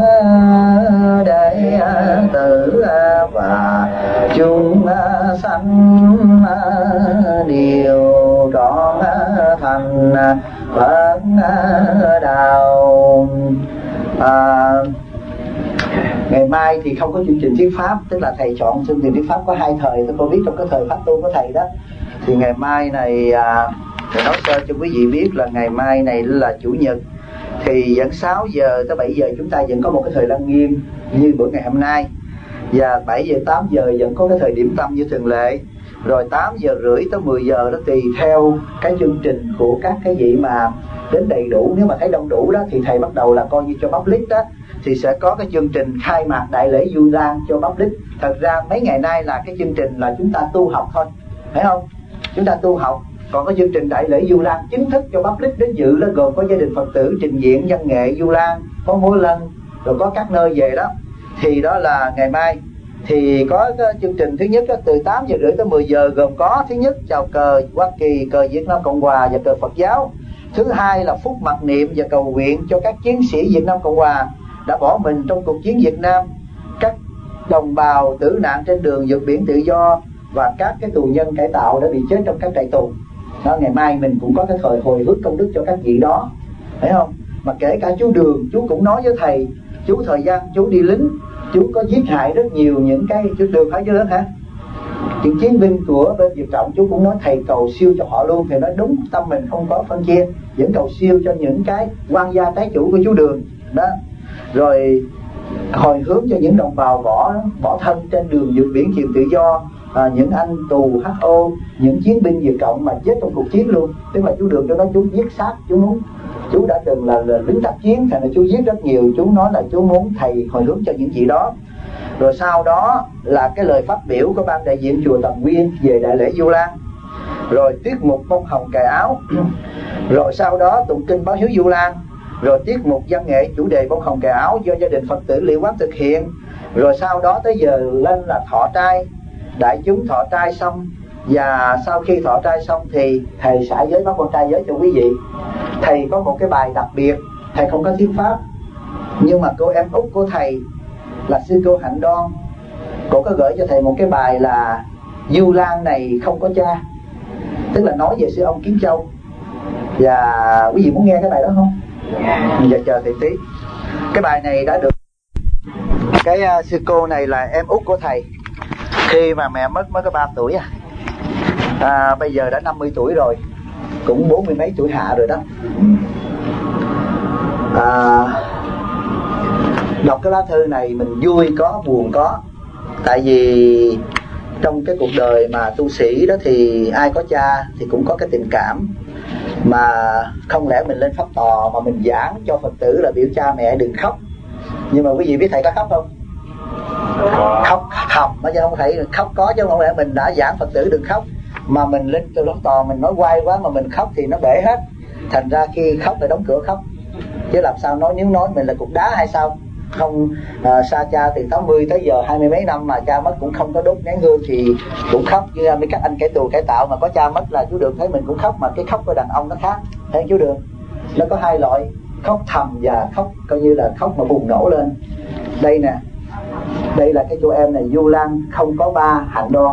đệ tử và chúng sanh đều trọn thành Phật đạo. À, ngày mai thì không có chương trình thuyết pháp, tức là thầy chọn chương trình thuyết pháp có hai thời, tôi có biết trong cái thời pháp tu của thầy đó. Thì ngày mai này à, thầy nói sơ cho quý vị biết là ngày mai này là chủ nhật, thì vẫn sáu giờ tới bảy giờ chúng ta vẫn có một cái thời lăng nghiêm như bữa ngày hôm nay, và bảy giờ tám giờ vẫn có cái thời điểm tâm như thường lệ, rồi tám giờ rưỡi tới mười giờ đó tùy theo cái chương trình của các cái vị mà đến đầy đủ. Nếu mà thấy đông đủ đó thì thầy bắt đầu là coi như cho public đó, thì sẽ có cái chương trình khai mạc đại lễ Vu Lan cho public. Thật ra mấy ngày nay là cái chương trình là chúng ta tu học thôi, phải không? Chúng ta tu học. Còn có chương trình đại lễ Vu Lan chính thức cho public đến dự đó, gồm có gia đình Phật tử trình diễn văn nghệ Vu Lan, có múa lân, rồi có các nơi về đó. Thì đó là ngày mai. Thì có cái chương trình thứ nhất đó, từ tám giờ rưỡi tới mười giờ, gồm có thứ nhất chào cờ Hoa Kỳ, cờ Việt Nam Cộng Hòa và cờ Phật giáo. Thứ hai là phúc mặc niệm và cầu nguyện cho các chiến sĩ Việt Nam Cộng Hòa đã bỏ mình trong cuộc chiến Việt Nam, các đồng bào tử nạn trên đường vượt biển tự do, và các cái tù nhân cải tạo đã bị chết trong các trại tù đó. Ngày mai mình cũng có cái thời hồi hướng công đức cho các vị đó, thấy không? Mà kể cả chú Đường, chú cũng nói với thầy, chú thời gian chú đi lính, chú có giết hại rất nhiều những cái, chú Đường phải chưa hả? Những chiến binh của bên Việt Trọng, chú cũng nói thầy cầu siêu cho họ luôn. Thì nói đúng, tâm mình không có phân chia, vẫn cầu siêu cho những cái quan gia trái chủ của chú Đường đó. Rồi hồi hướng cho những đồng bào bỏ bỏ thân trên đường vượt biển chìm tự do, à, những anh tù hát o, những chiến binh Việt Cộng mà chết trong cuộc chiến luôn. Tức là chú Đường cho nói chú giết sát, chú muốn, chú đã từng là, là lính tác chiến, thành ra chú giết rất nhiều. Chú nói là chú muốn thầy hồi hướng cho những gì đó. Rồi sau đó là cái lời phát biểu của ban đại diện chùa Tầm Nguyên về đại lễ Vu Lan, rồi tiết mục bông hồng cài áo, rồi sau đó tụng kinh báo hiếu Vu Lan, rồi tiết mục văn nghệ chủ đề bông hồng cài áo do gia đình Phật tử Liễu Quán thực hiện. Rồi sau đó tới giờ lên là thọ trai, đại chúng thọ trai xong, và sau khi thọ trai xong thì thầy xả giới bác con trai giới cho quý vị. Thầy có một cái bài đặc biệt, thầy không có thuyết pháp, nhưng mà cô em út của thầy là sư cô Hạnh Đoan, cô có gửi cho thầy một cái bài là Vu Lan này không có cha, tức là nói về sư ông Kiến Châu. Và quý vị muốn nghe cái bài đó không? Giờ chờ thầy tí. Cái bài này đã được cái uh, sư cô này là em út của thầy, khi mà mẹ mất mới có ba tuổi à. à bây giờ đã năm mươi tuổi rồi, cũng bốn mươi mấy tuổi hạ rồi đó. à, Đọc cái lá thư này mình vui có, buồn có. Tại vì trong cái cuộc đời mà tu sĩ đó thì ai có cha thì cũng có cái tình cảm. Mà không lẽ mình lên pháp tòa mà mình giảng cho Phật tử là biểu cha mẹ đừng khóc. Nhưng mà quý vị biết thầy có khóc không? Khóc thầm chứ không phải khóc có, chứ không lẽ mình đã giảng Phật tử đừng khóc mà mình lên từ pháp tòa mình nói quay quá mà mình khóc thì nó bể hết. Thành ra khi khóc phải đóng cửa khóc, chứ làm sao nói, nếu nói mình là cục đá hay sao? Không, à, xa cha từ tám mươi tới giờ hai mươi mấy năm mà cha mất cũng không có đốt nén hương thì cũng khóc. Như mấy các anh cải tù cải tạo mà có cha mất là chú Đường thấy mình cũng khóc, mà cái khóc của đàn ông nó khác. Thấy chú Đường, nó có hai loại, khóc thầm và khóc coi như là khóc mà bùng nổ lên. Đây nè, đây là cái cô em này, Vu Lan không có ba, Hạnh Đoan.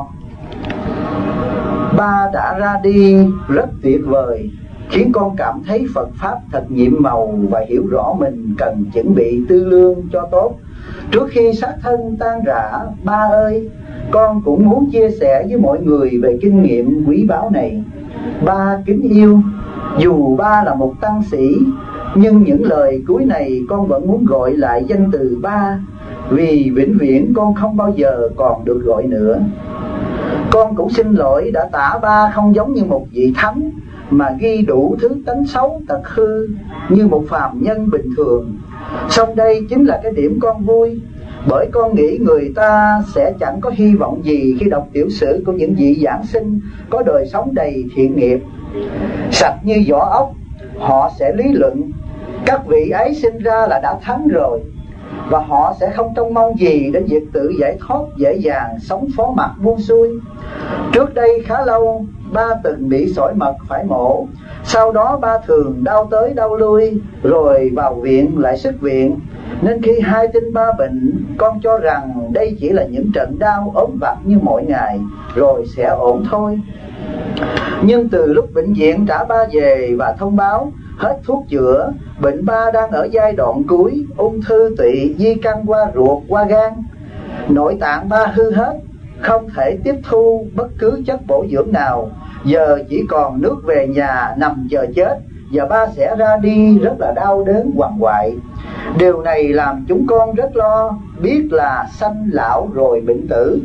Ba đã ra đi rất tuyệt vời, khiến con cảm thấy Phật Pháp thật nhiệm màu và hiểu rõ mình cần chuẩn bị tư lương cho tốt. Trước khi xác thân tan rã, ba ơi, con cũng muốn chia sẻ với mọi người về kinh nghiệm quý báu này. Ba kính yêu, dù ba là một tăng sĩ, nhưng những lời cuối này con vẫn muốn gọi lại danh từ ba, vì vĩnh viễn con không bao giờ còn được gọi nữa. Con cũng xin lỗi đã tả ba không giống như một vị thánh, mà ghi đủ thứ tánh xấu tật hư như một phàm nhân bình thường. Song đây chính là cái điểm con vui, bởi con nghĩ người ta sẽ chẳng có hy vọng gì khi đọc tiểu sử của những vị giảng sinh có đời sống đầy thiện nghiệp. Sạch như vỏ ốc, họ sẽ lý luận, Các vị ấy sinh ra là đã thắng rồi, và họ sẽ không trông mong gì đến việc tự giải thoát dễ dàng, sống phó mặc buông xuôi. Trước đây khá lâu, ba từng bị sỏi mật phải mổ. Sau đó ba thường đau tới đau lui, rồi vào viện lại xuất viện. Nên khi hai tin ba bệnh, con cho rằng đây chỉ là những trận đau ốm vặt như mọi ngày, rồi sẽ ổn thôi. Nhưng từ lúc bệnh viện trả ba về và thông báo hết thuốc chữa, bệnh ba đang ở giai đoạn cuối, ung thư tụy di căn qua ruột qua gan. Nội tạng ba hư hết, không thể tiếp thu bất cứ chất bổ dưỡng nào. Giờ chỉ còn nước về nhà nằm chờ chết, và ba sẽ ra đi rất là đau đớn quằn quại. Điều này làm chúng con rất lo, biết là sanh lão rồi bệnh tử.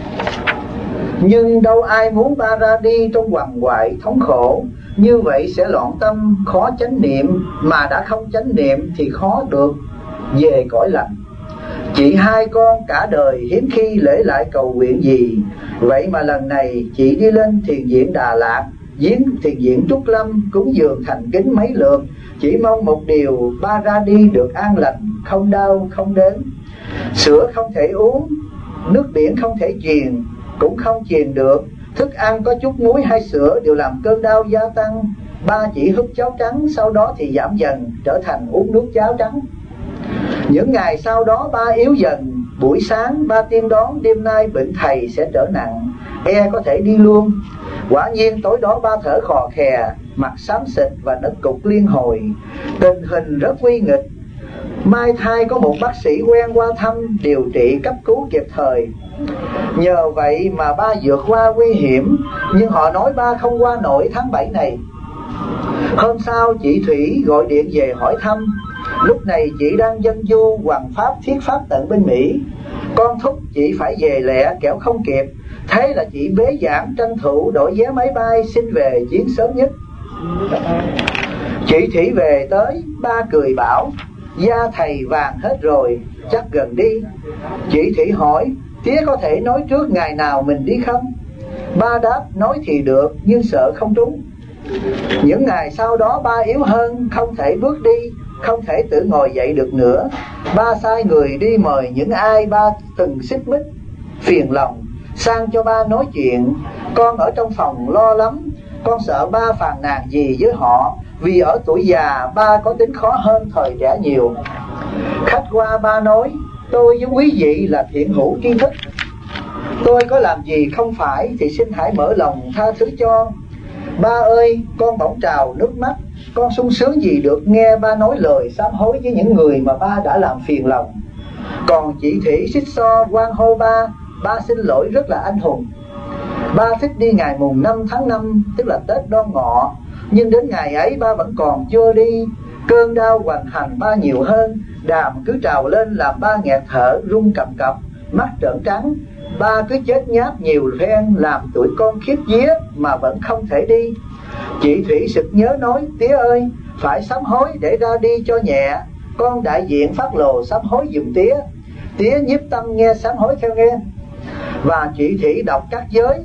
Nhưng đâu ai muốn ba ra đi trong quằn quại thống khổ. Như vậy sẽ loạn tâm, khó chánh niệm, mà đã không chánh niệm thì khó được về cõi lành. Chị hai con cả đời hiếm khi lễ lại cầu nguyện gì, vậy mà lần này chị đi lên thiền viện Đà Lạt, viếng thiền viện Trúc Lâm, cúng dường thành kính mấy lượt, chỉ mong một điều, ba ra đi được an lành, không đau không đớn. Sữa không thể uống, nước biển không thể truyền, cũng không truyền được. Thức ăn có chút muối hay sữa đều làm cơn đau gia tăng. Ba chỉ húp cháo trắng, sau đó thì giảm dần, trở thành uống nước cháo trắng. Những ngày sau đó ba yếu dần. Buổi sáng ba tiên đoán đêm nay bệnh thầy sẽ trở nặng, e có thể đi luôn. Quả nhiên tối đó ba thở khò khè, mặt xám xịt và nứt cục liên hồi. Tình hình rất nguy nghịch. Mai thai có một bác sĩ quen qua thăm, điều trị cấp cứu kịp thời. Nhờ vậy mà ba vượt qua nguy hiểm. Nhưng họ nói ba không qua nổi tháng bảy này. Hôm sau chị Thủy gọi điện về hỏi thăm. Lúc này chị đang dân du hoằng pháp thiết pháp tận bên Mỹ. Con thúc chị phải về lẹ kẻo không kịp. Thế là chị bế giảng tranh thủ đổi vé máy bay xin về chuyến sớm nhất. Chị Thủy về tới, ba cười bảo da thầy vàng hết rồi, chắc gần đi. Chị Thủy hỏi tía có thể nói trước ngày nào mình đi không? Ba đáp nói thì được, nhưng sợ không trúng. Những ngày sau đó ba yếu hơn, không thể bước đi, không thể tự ngồi dậy được nữa. Ba sai người đi mời những ai ba từng xích mích, phiền lòng, sang cho ba nói chuyện. Con ở trong phòng lo lắm, con sợ ba phàn nàn gì với họ, vì ở tuổi già ba có tính khó hơn thời trẻ nhiều. Khách qua ba nói tôi với quý vị là thiện hữu tri thức, tôi có làm gì không phải thì xin hãy mở lòng tha thứ cho. Ba ơi, con bỗng trào nước mắt, con sung sướng gì được nghe ba nói lời sám hối với những người mà ba đã làm phiền lòng. Còn chị Thị xích so quan hô ba, ba xin lỗi rất là anh hùng. Ba thích đi ngày mùng năm tháng năm, tức là Tết Đoan Ngọ, nhưng đến ngày ấy ba vẫn còn chưa đi. Cơn đau hoành hành ba nhiều hơn, đàm cứ trào lên làm ba nghẹt thở, run cầm cập, mắt trợn trắng. Ba cứ chết nhát nhiều phen, làm tụi con khiếp vía mà vẫn không thể đi. Chị Thủy sực nhớ nói tía ơi, phải sám hối để ra đi cho nhẹ. Con đại diện phát lồ sám hối giùm tía. Tía nhiếp tâm nghe sám hối theo nghe. Và chị Thủy đọc các giới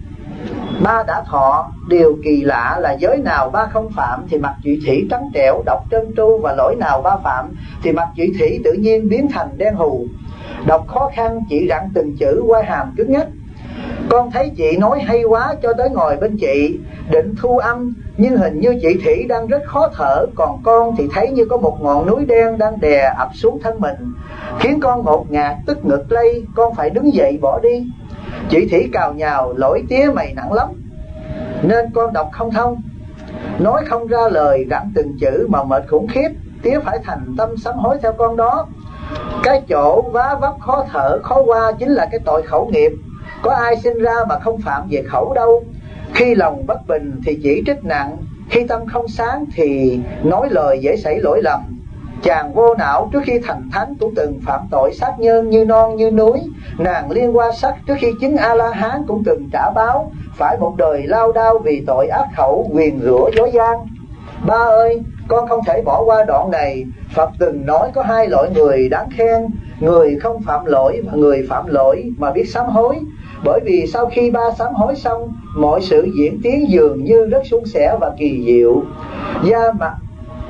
ba đã thọ. Điều kỳ lạ là giới nào ba không phạm thì mặt chị Thủy trắng trẻo đọc trơn tru, và lỗi nào ba phạm thì mặt chị Thủy tự nhiên biến thành đen hù. Đọc khó khăn chị rặn từng chữ quai hàm cứng nhất. Con thấy chị nói hay quá cho tới ngồi bên chị định thu âm, nhưng hình như chị Thủy đang rất khó thở, còn con thì thấy như có một ngọn núi đen đang đè ập xuống thân mình, khiến con ngột ngạt tức ngực lây. Con phải đứng dậy bỏ đi. Chị Thủy cào nhào lỗi tía mày nặng lắm, nên con đọc không thông, nói không ra lời, rặn từng chữ mà mệt khủng khiếp. Tía phải thành tâm sám hối theo con đó. Cái chỗ vá vấp khó thở khó qua chính là cái tội khẩu nghiệp. Có ai sinh ra mà không phạm về khẩu đâu. Khi lòng bất bình thì chỉ trích nặng, khi tâm không sáng thì nói lời dễ xảy lỗi lầm. Chàng vô não trước khi thành thánh cũng từng phạm tội sát nhân như non như núi. Nàng Liên Hoa Sắc trước khi chứng A-la-hán cũng từng trả báo, phải một đời lao đao vì tội ác khẩu, nguyền rủa dối gian. Ba ơi, con không thể bỏ qua đoạn này. Phật từng nói có hai loại người đáng khen: người không phạm lỗi và người phạm lỗi mà biết sám hối. Bởi vì sau khi ba sám hối xong, mọi sự diễn tiến dường như rất suôn sẻ và kỳ diệu. Da mặt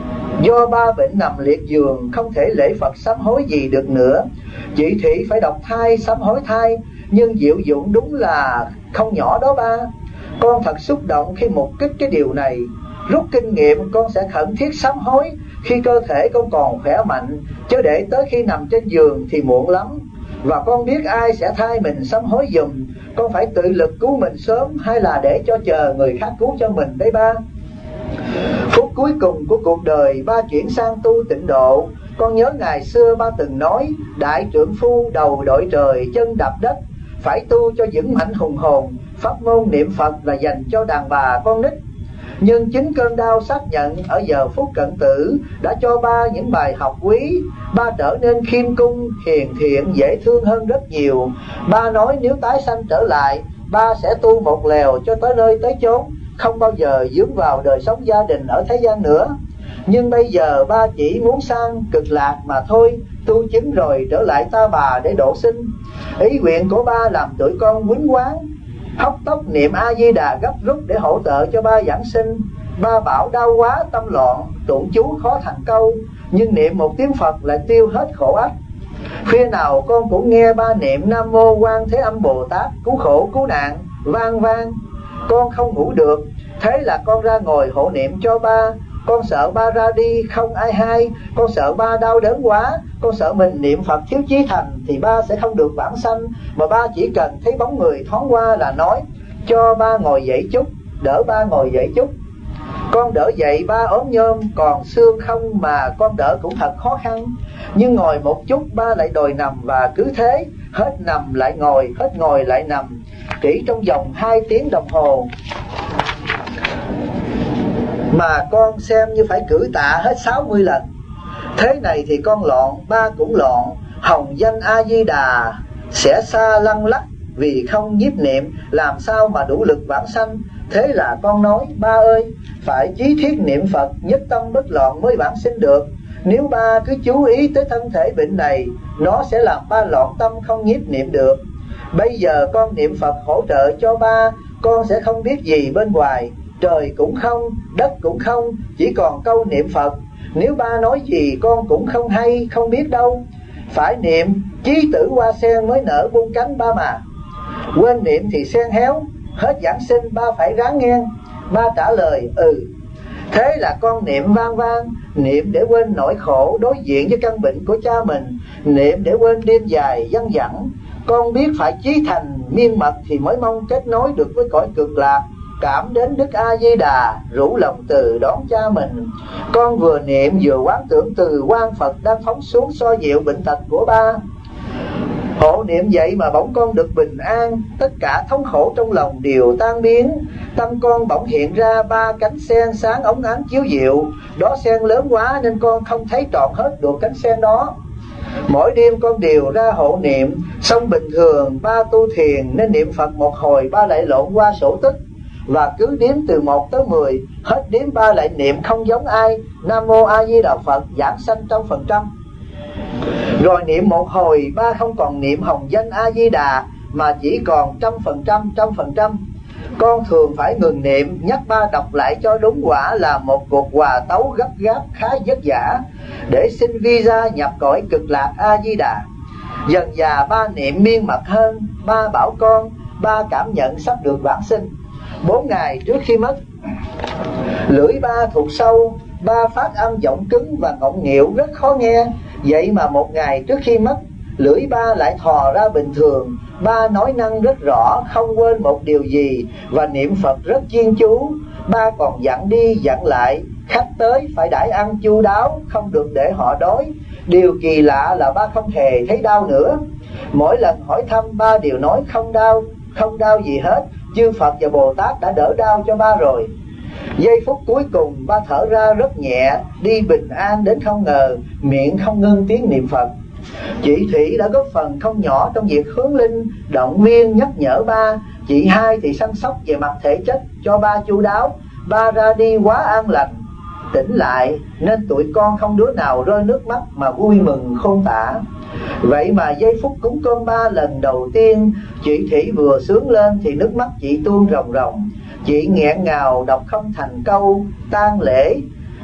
Do ba bệnh nằm liệt giường, không thể lễ Phật sám hối gì được nữa. Chị Thủy phải độc thai sám hối thai, nhưng diệu dụng đúng là không nhỏ đó ba. Con thật xúc động khi mục kích cái điều này. Rút kinh nghiệm, con sẽ khẩn thiết sám hối khi cơ thể con còn khỏe mạnh, chứ để tới khi nằm trên giường thì muộn lắm. Và con biết ai sẽ thay mình sám hối giùm. Con phải tự lực cứu mình sớm, hay là để cho chờ người khác cứu cho mình đấy ba? Phút cuối cùng của cuộc đời, ba chuyển sang tu tịnh độ. Con nhớ ngày xưa ba từng nói, đại trượng phu đầu đội trời chân đạp đất, phải tu cho vững mạnh hùng hồn. Pháp môn niệm Phật là dành cho đàn bà con nít. Nhưng chính cơn đau xác nhận ở giờ phút cận tử đã cho ba những bài học quý. Ba trở nên khiêm cung, hiền thiện, dễ thương hơn rất nhiều. Ba nói nếu tái sanh trở lại, ba sẽ tu một lèo cho tới nơi tới chốn, không bao giờ dướng vào đời sống gia đình ở thế gian nữa. Nhưng bây giờ ba chỉ muốn sang cực lạc mà thôi, tu chứng rồi trở lại ta bà để độ sinh. Ý nguyện của ba làm tụi con quýnh quán, hốc tốc niệm A Di Đà gấp rút để hỗ trợ cho ba giảng sinh. Ba bảo đau quá tâm loạn, tụng chú khó thành câu, nhưng niệm một tiếng Phật lại tiêu hết khổ ách. Khuya nào con cũng nghe ba niệm Nam Mô Quan Thế Âm Bồ Tát cứu khổ cứu nạn vang vang. Con không ngủ được, thế là con ra ngồi hộ niệm cho ba. Con sợ ba ra đi không ai hay, con sợ ba đau đớn quá, con sợ mình niệm Phật thiếu chí thành thì ba sẽ không được vãng sanh. Mà ba chỉ cần thấy bóng người thoáng qua là nói cho ba ngồi dậy chút, đỡ ba ngồi dậy chút. Con đỡ dậy ba ốm nhôm còn xương không mà con đỡ cũng thật khó khăn. Nhưng ngồi một chút ba lại đòi nằm, và cứ thế hết nằm lại ngồi, hết ngồi lại nằm, chỉ trong vòng hai tiếng đồng hồ mà con xem như phải cử tạ hết sáu mươi lần. Thế này thì con loạn, ba cũng loạn. Hồng danh A Di Đà sẽ xa lăn lắc vì không nhiếp niệm, làm sao mà đủ lực vãng sanh. Thế là con nói ba ơi, phải chí thiết niệm Phật, nhất tâm bất loạn mới vãng sinh được. Nếu ba cứ chú ý tới thân thể bệnh này, nó sẽ làm ba loạn tâm không nhiếp niệm được. Bây giờ con niệm Phật hỗ trợ cho ba, con sẽ không biết gì bên ngoài. Trời cũng không, đất cũng không, chỉ còn câu niệm Phật. Nếu ba nói gì con cũng không hay, không biết đâu. Phải niệm chí tử hoa sen mới nở buông cánh ba mà. Quên niệm thì sen héo, hết giảng sinh ba phải ráng nghe. Ba trả lời ừ. Thế là con niệm vang vang, niệm để quên nỗi khổ đối diện với căn bệnh của cha mình, niệm để quên đêm dài văng vẳng. Con biết phải chí thành miên mật thì mới mong kết nối được với cõi cực lạc. Cảm đến Đức A Di Đà, rủ lòng từ đón cha mình. Con vừa niệm vừa quán tưởng từ quan Phật đang phóng xuống xoa dịu bệnh tật của ba. Hộ niệm vậy mà bỗng con được bình an, tất cả thống khổ trong lòng đều tan biến. Tâm con bỗng hiện ra ba cánh sen sáng óng ánh chiếu diệu. Đó sen lớn quá nên con không thấy trọn hết được cánh sen đó. Mỗi đêm con đều ra hộ niệm, xong bình thường ba tu thiền nên niệm Phật một hồi ba lại lộn qua sổ tích. Và cứ đếm từ một tới mười, hết đếm ba lại niệm không giống ai, Nam Mô A Di Đà Phật giảng sanh trăm phần trăm. Rồi niệm một hồi ba không còn niệm hồng danh A Di Đà, mà chỉ còn trăm phần trăm, trăm phần trăm. Con thường phải ngừng niệm, nhắc ba đọc lại cho đúng, quả là một cuộc hòa tấu gấp gáp khá vất vả để xin visa nhập cõi cực lạc A Di Đà. Dần dà ba niệm miên mật hơn, ba bảo con, ba cảm nhận sắp được vãng sinh. Bốn ngày trước khi mất, lưỡi ba thụt sâu, ba phát âm giọng cứng và ngọng nghịu rất khó nghe. Vậy mà một ngày trước khi mất, lưỡi ba lại thò ra bình thường. Ba nói năng rất rõ, không quên một điều gì, và niệm Phật rất chuyên chú. Ba còn dặn đi dặn lại, khách tới phải đãi ăn chu đáo, không được để họ đói. Điều kỳ lạ là ba không hề thấy đau nữa. Mỗi lần hỏi thăm ba đều nói không đau, không đau gì hết. Chư Phật và Bồ Tát đã đỡ đau cho ba rồi. Giây phút cuối cùng ba thở ra rất nhẹ, đi bình an đến không ngờ, miệng không ngưng tiếng niệm Phật. Chị Thủy đã góp phần không nhỏ trong việc hướng linh, động viên, nhắc nhở ba. Chị hai thì săn sóc về mặt thể chất cho ba chu đáo. Ba ra đi quá an lành, tỉnh lại nên tụi con không đứa nào rơi nước mắt mà vui mừng khôn tả. Vậy mà giây phút cúng cơm ba lần đầu tiên, chị Thủy vừa sướng lên thì nước mắt chị tuôn ròng ròng. Chị nghẹn ngào đọc không thành câu, tang lễ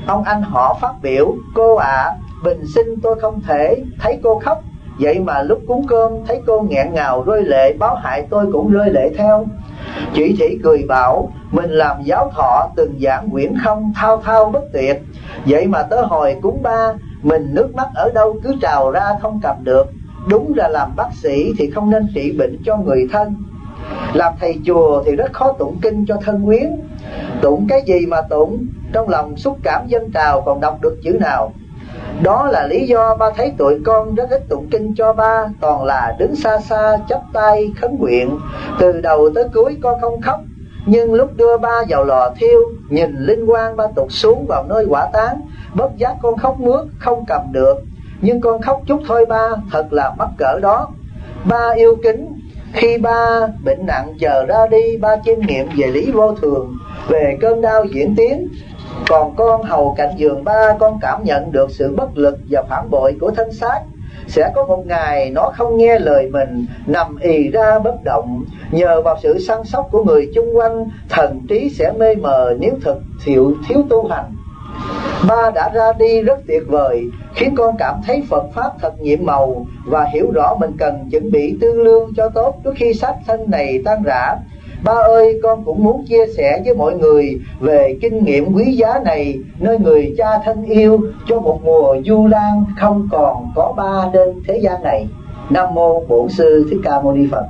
Ông anh họ phát biểu: cô ạ, à, bình sinh tôi không thể thấy cô khóc, vậy mà lúc cúng cơm thấy cô nghẹn ngào rơi lệ, báo hại tôi cũng rơi lệ theo. Chị Thủy cười bảo: mình làm giáo thọ từng giảng quyển không, thao thao bất tuyệt, vậy mà tới hồi cúng ba, mình nước mắt ở đâu cứ trào ra không cầm được. Đúng là làm bác sĩ thì không nên trị bệnh cho người thân. Làm thầy chùa thì rất khó tụng kinh cho thân quyến. Tụng cái gì mà tụng, trong lòng xúc cảm dâng trào còn đọc được chữ nào. Đó là lý do ba thấy tụi con rất ít tụng kinh cho ba, toàn là đứng xa xa chắp tay khấn nguyện. Từ đầu tới cuối con không khóc, nhưng lúc đưa ba vào lò thiêu, nhìn linh quang ba tụt xuống vào nơi hỏa táng, bất giác con khóc mướt không cầm được. Nhưng con khóc chút thôi ba, thật là mắc cỡ đó. Ba yêu kính, khi ba bệnh nặng chờ ra đi, ba chiêm nghiệm về lý vô thường, về cơn đau diễn tiến. Còn con hầu cạnh giường ba, con cảm nhận được sự bất lực và phản bội của thân xác. Sẽ có một ngày nó không nghe lời mình, nằm ì ra bất động. Nhờ vào sự săn sóc của người chung quanh, thần trí sẽ mê mờ nếu thực thiệu thiếu tu hành. Ba đã ra đi rất tuyệt vời, khiến con cảm thấy Phật Pháp thật nhiệm màu, và hiểu rõ mình cần chuẩn bị tư lương cho tốt trước khi xác thân này tan rã. Ba ơi, con cũng muốn chia sẻ với mọi người về kinh nghiệm quý giá này, nơi người cha thân yêu cho một mùa du lan không còn có ba trên thế gian này. Nam mô Bổn Sư Thích Ca Mâu Ni Phật.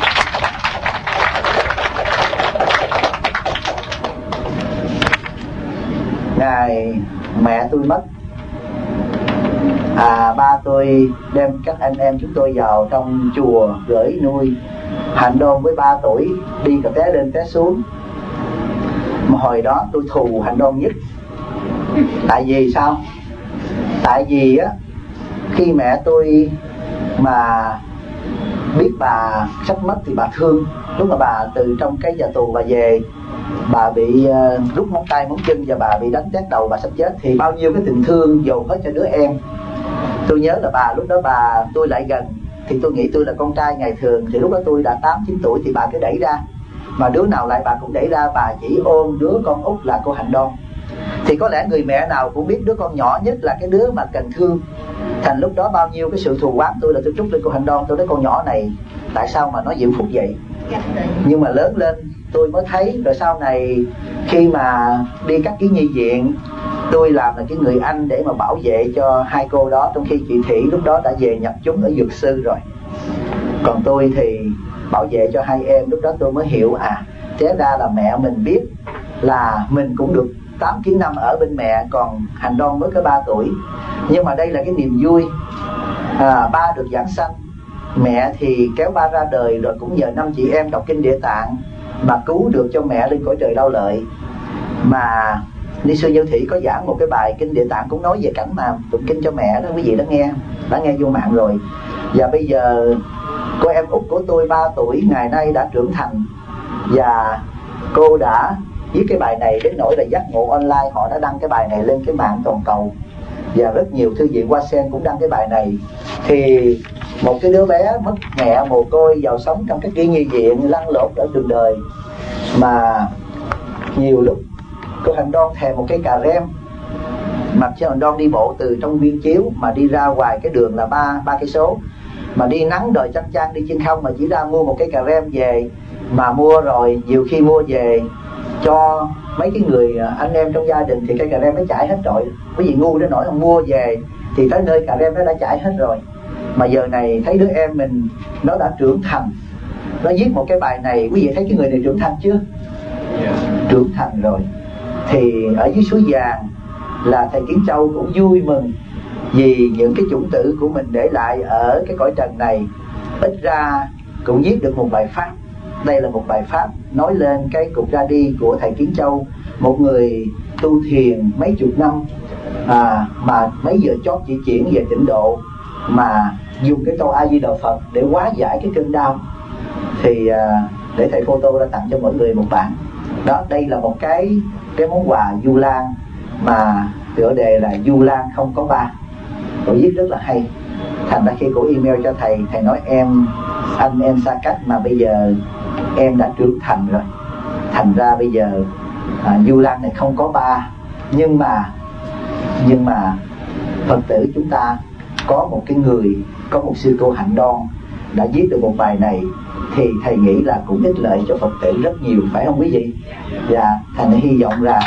Ngày mẹ tôi mất, à, ba tôi đem các anh em chúng tôi vào trong chùa gửi nuôi. Hành Đôn với ba tuổi đi cà té lên té xuống, mà hồi đó tôi thù Hành Đôn nhất. Tại vì sao? Tại vì á, khi mẹ tôi mà biết bà sắp mất thì bà thương. Lúc mà bà từ trong cái nhà tù bà về, bà bị uh, rút móng tay móng chân và bà bị đánh tét đầu, bà sắp chết, thì bao nhiêu cái tình thương dồn hết cho đứa em. Tôi nhớ là bà lúc đó bà tôi lại gần, thì tôi nghĩ tôi là con trai ngày thường, thì lúc đó tôi đã tám chín tuổi, thì bà cứ đẩy ra, mà đứa nào lại bà cũng đẩy ra, bà chỉ ôm đứa con út là cô Hạnh Đôn. Thì có lẽ người mẹ nào cũng biết đứa con nhỏ nhất là cái đứa mà cần thương. Thành lúc đó bao nhiêu cái sự thù oán tôi là tôi trút lên cô Hạnh Đôn. Tôi nói con nhỏ này tại sao mà nó diễm phúc vậy. Nhưng mà lớn lên tôi mới thấy, rồi sau này khi mà đi các cái nhi viện, tôi làm là cái người anh để mà bảo vệ cho hai cô đó, trong khi chị Thị lúc đó đã về nhập chúng ở Dược Sư rồi. Còn tôi thì bảo vệ cho hai em. Lúc đó tôi mới hiểu, à, té ra là mẹ mình biết là mình cũng được tám chín năm ở bên mẹ, còn Hành Đôn mới có ba tuổi. Nhưng mà đây là cái niềm vui, à, ba được giảng sanh, mẹ thì kéo ba ra đời, rồi cũng nhờ năm chị em đọc kinh Địa Tạng mà cứu được cho mẹ lên cõi trời Đau Lợi. Mà Ni sư Giao Thị có giảng một cái bài kinh Địa Tạng cũng nói về cảnh mà tụng kinh cho mẹ đó, quý vị đã nghe, đã nghe vô mạng rồi. Và bây giờ cô em út của tôi ba tuổi ngày nay đã trưởng thành, và cô đã viết cái bài này đến nỗi là Giác Ngộ Online họ đã đăng cái bài này lên cái mạng toàn cầu, và rất nhiều thư viện Hoa Sen cũng đăng cái bài này. Thì một cái đứa bé mất mẹ mồ côi vào sống trong cái kia nhi viện, lăn lộn ở đường đời, mà nhiều lúc cô Hạnh Đôn thèm một cái cà rem, mặc cho Hạnh Đôn đi bộ từ trong Viên Chiếu mà đi ra ngoài cái đường là ba ba cây số, mà đi nắng đời chăng chang đi trên không, mà chỉ ra mua một cái cà rem về, mà mua rồi nhiều khi mua về cho mấy cái người anh em trong gia đình thì cái cà rem nó chảy hết rồi. Cái gì ngu đến nỗi không mua về thì tới nơi cà rem nó đã chảy hết rồi. Mà giờ này thấy đứa em mình nó đã trưởng thành, nó viết một cái bài này, quý vị thấy cái người này trưởng thành chưa? Yeah. Trưởng thành rồi. Thì ở dưới suối vàng là thầy Kiến Châu cũng vui mừng vì những cái chủng tử của mình để lại ở cái cõi trần này, ít ra cũng viết được một bài pháp. Đây là một bài pháp nói lên cái cuộc ra đi của thầy Kiến Châu, một người tu thiền mấy chục năm, à, mà mấy giờ chót chỉ chuyển về tịnh độ, mà dùng cái câu A Di Đà Phật để hóa giải cái cơn đau. Thì à, để thầy photo ra tặng cho mọi người một bản. Đó, đây là một cái cái món quà Du Lan mà tựa đề là Du Lan không có ba. Cô viết rất là hay. Thành ra khi cô email cho thầy, thầy nói em anh em xa cách mà bây giờ em đã trưởng thành rồi. Thành ra bây giờ à, Du Lan này không có ba, nhưng mà Nhưng mà Phật tử chúng ta có một cái người, có một sư cô Hạnh Đoan đã viết được một bài này, thì thầy nghĩ là cũng ích lợi cho Phật tử rất nhiều, phải không quý vị? Và thành hy vọng là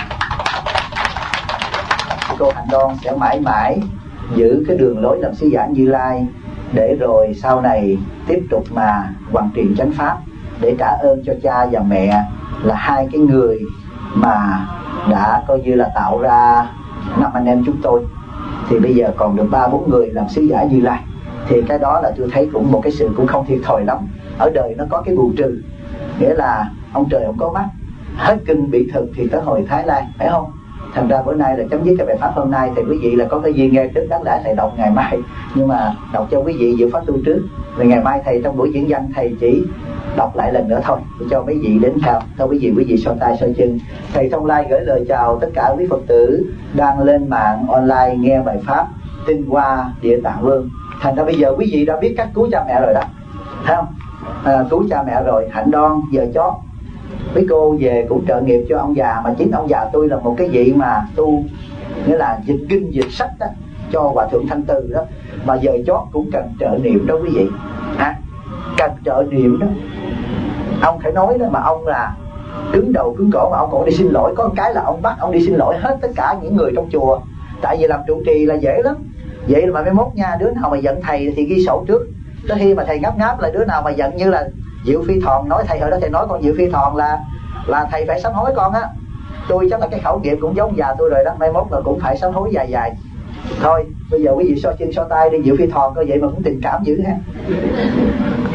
sư cô Hạnh Đoan sẽ mãi mãi giữ cái đường lối làm sứ giả Như Lai, để rồi sau này tiếp tục mà hoàn truyền chánh pháp, để trả ơn cho cha và mẹ là hai cái người mà đã coi như là tạo ra năm anh em chúng tôi. Thì bây giờ còn được ba bốn người làm sứ giả Như Lai, thì cái đó là tôi thấy cũng một cái sự cũng không thiệt thòi lắm. Ở đời nó có cái bù trừ, nghĩa là ông trời ông có mắt, hết kinh bị thực thì tới hồi Thái Lan, phải không? Thành ra bữa nay là chấm dứt cái bài pháp hôm nay, thì quý vị là có cái duyên nghe trước, đáng lẽ thầy đọc ngày mai, nhưng mà đọc cho quý vị dự pháp tu trước, rồi ngày mai thầy trong buổi diễn văn thầy chỉ đọc lại lần nữa thôi, để cho quý vị đến cao. Thôi quý vị quý vị so tay so chân. Thầy Thông Lai gửi lời chào tất cả quý Phật tử đang lên mạng online nghe bài pháp Tinh Hoa Địa Tạng Vương. Thành ra bây giờ quý vị đã biết cách cứu cha mẹ rồi đó, thấy không? À, cứu cha mẹ rồi. Hạnh Đoan giờ chót mấy cô về cũng trợ nghiệp cho ông già, mà chính ông già tôi là một cái vị mà tu, nghĩa là dịch kinh dịch sách đó cho Hòa Thượng Thanh Từ đó, mà giờ chót cũng cần trợ niệm đó quý vị, à, cần trợ niệm đó. Ông phải nói đó, mà ông là cứng đầu cứng cổ, mà ông còn đi xin lỗi. Có một cái là ông bắt ông đi xin lỗi hết tất cả những người trong chùa, tại vì làm trụ trì là dễ lắm. Vậy mà mai mốt nha, đứa nào mà giận thầy thì ghi sổ trước, tới khi mà thầy ngáp ngáp là đứa nào mà giận, như là Diệu Phi Thòn nói thầy, hồi đó thầy nói con Diệu Phi Thòn là là thầy phải sám hối con á. Tôi chắc là cái khẩu nghiệp cũng giống già tôi rồi đó, mai mốt là cũng phải sám hối dài dài. Thôi bây giờ quý vị so chân so tay đi, Diệu Phi Thòn coi vậy mà cũng tình cảm dữ ha.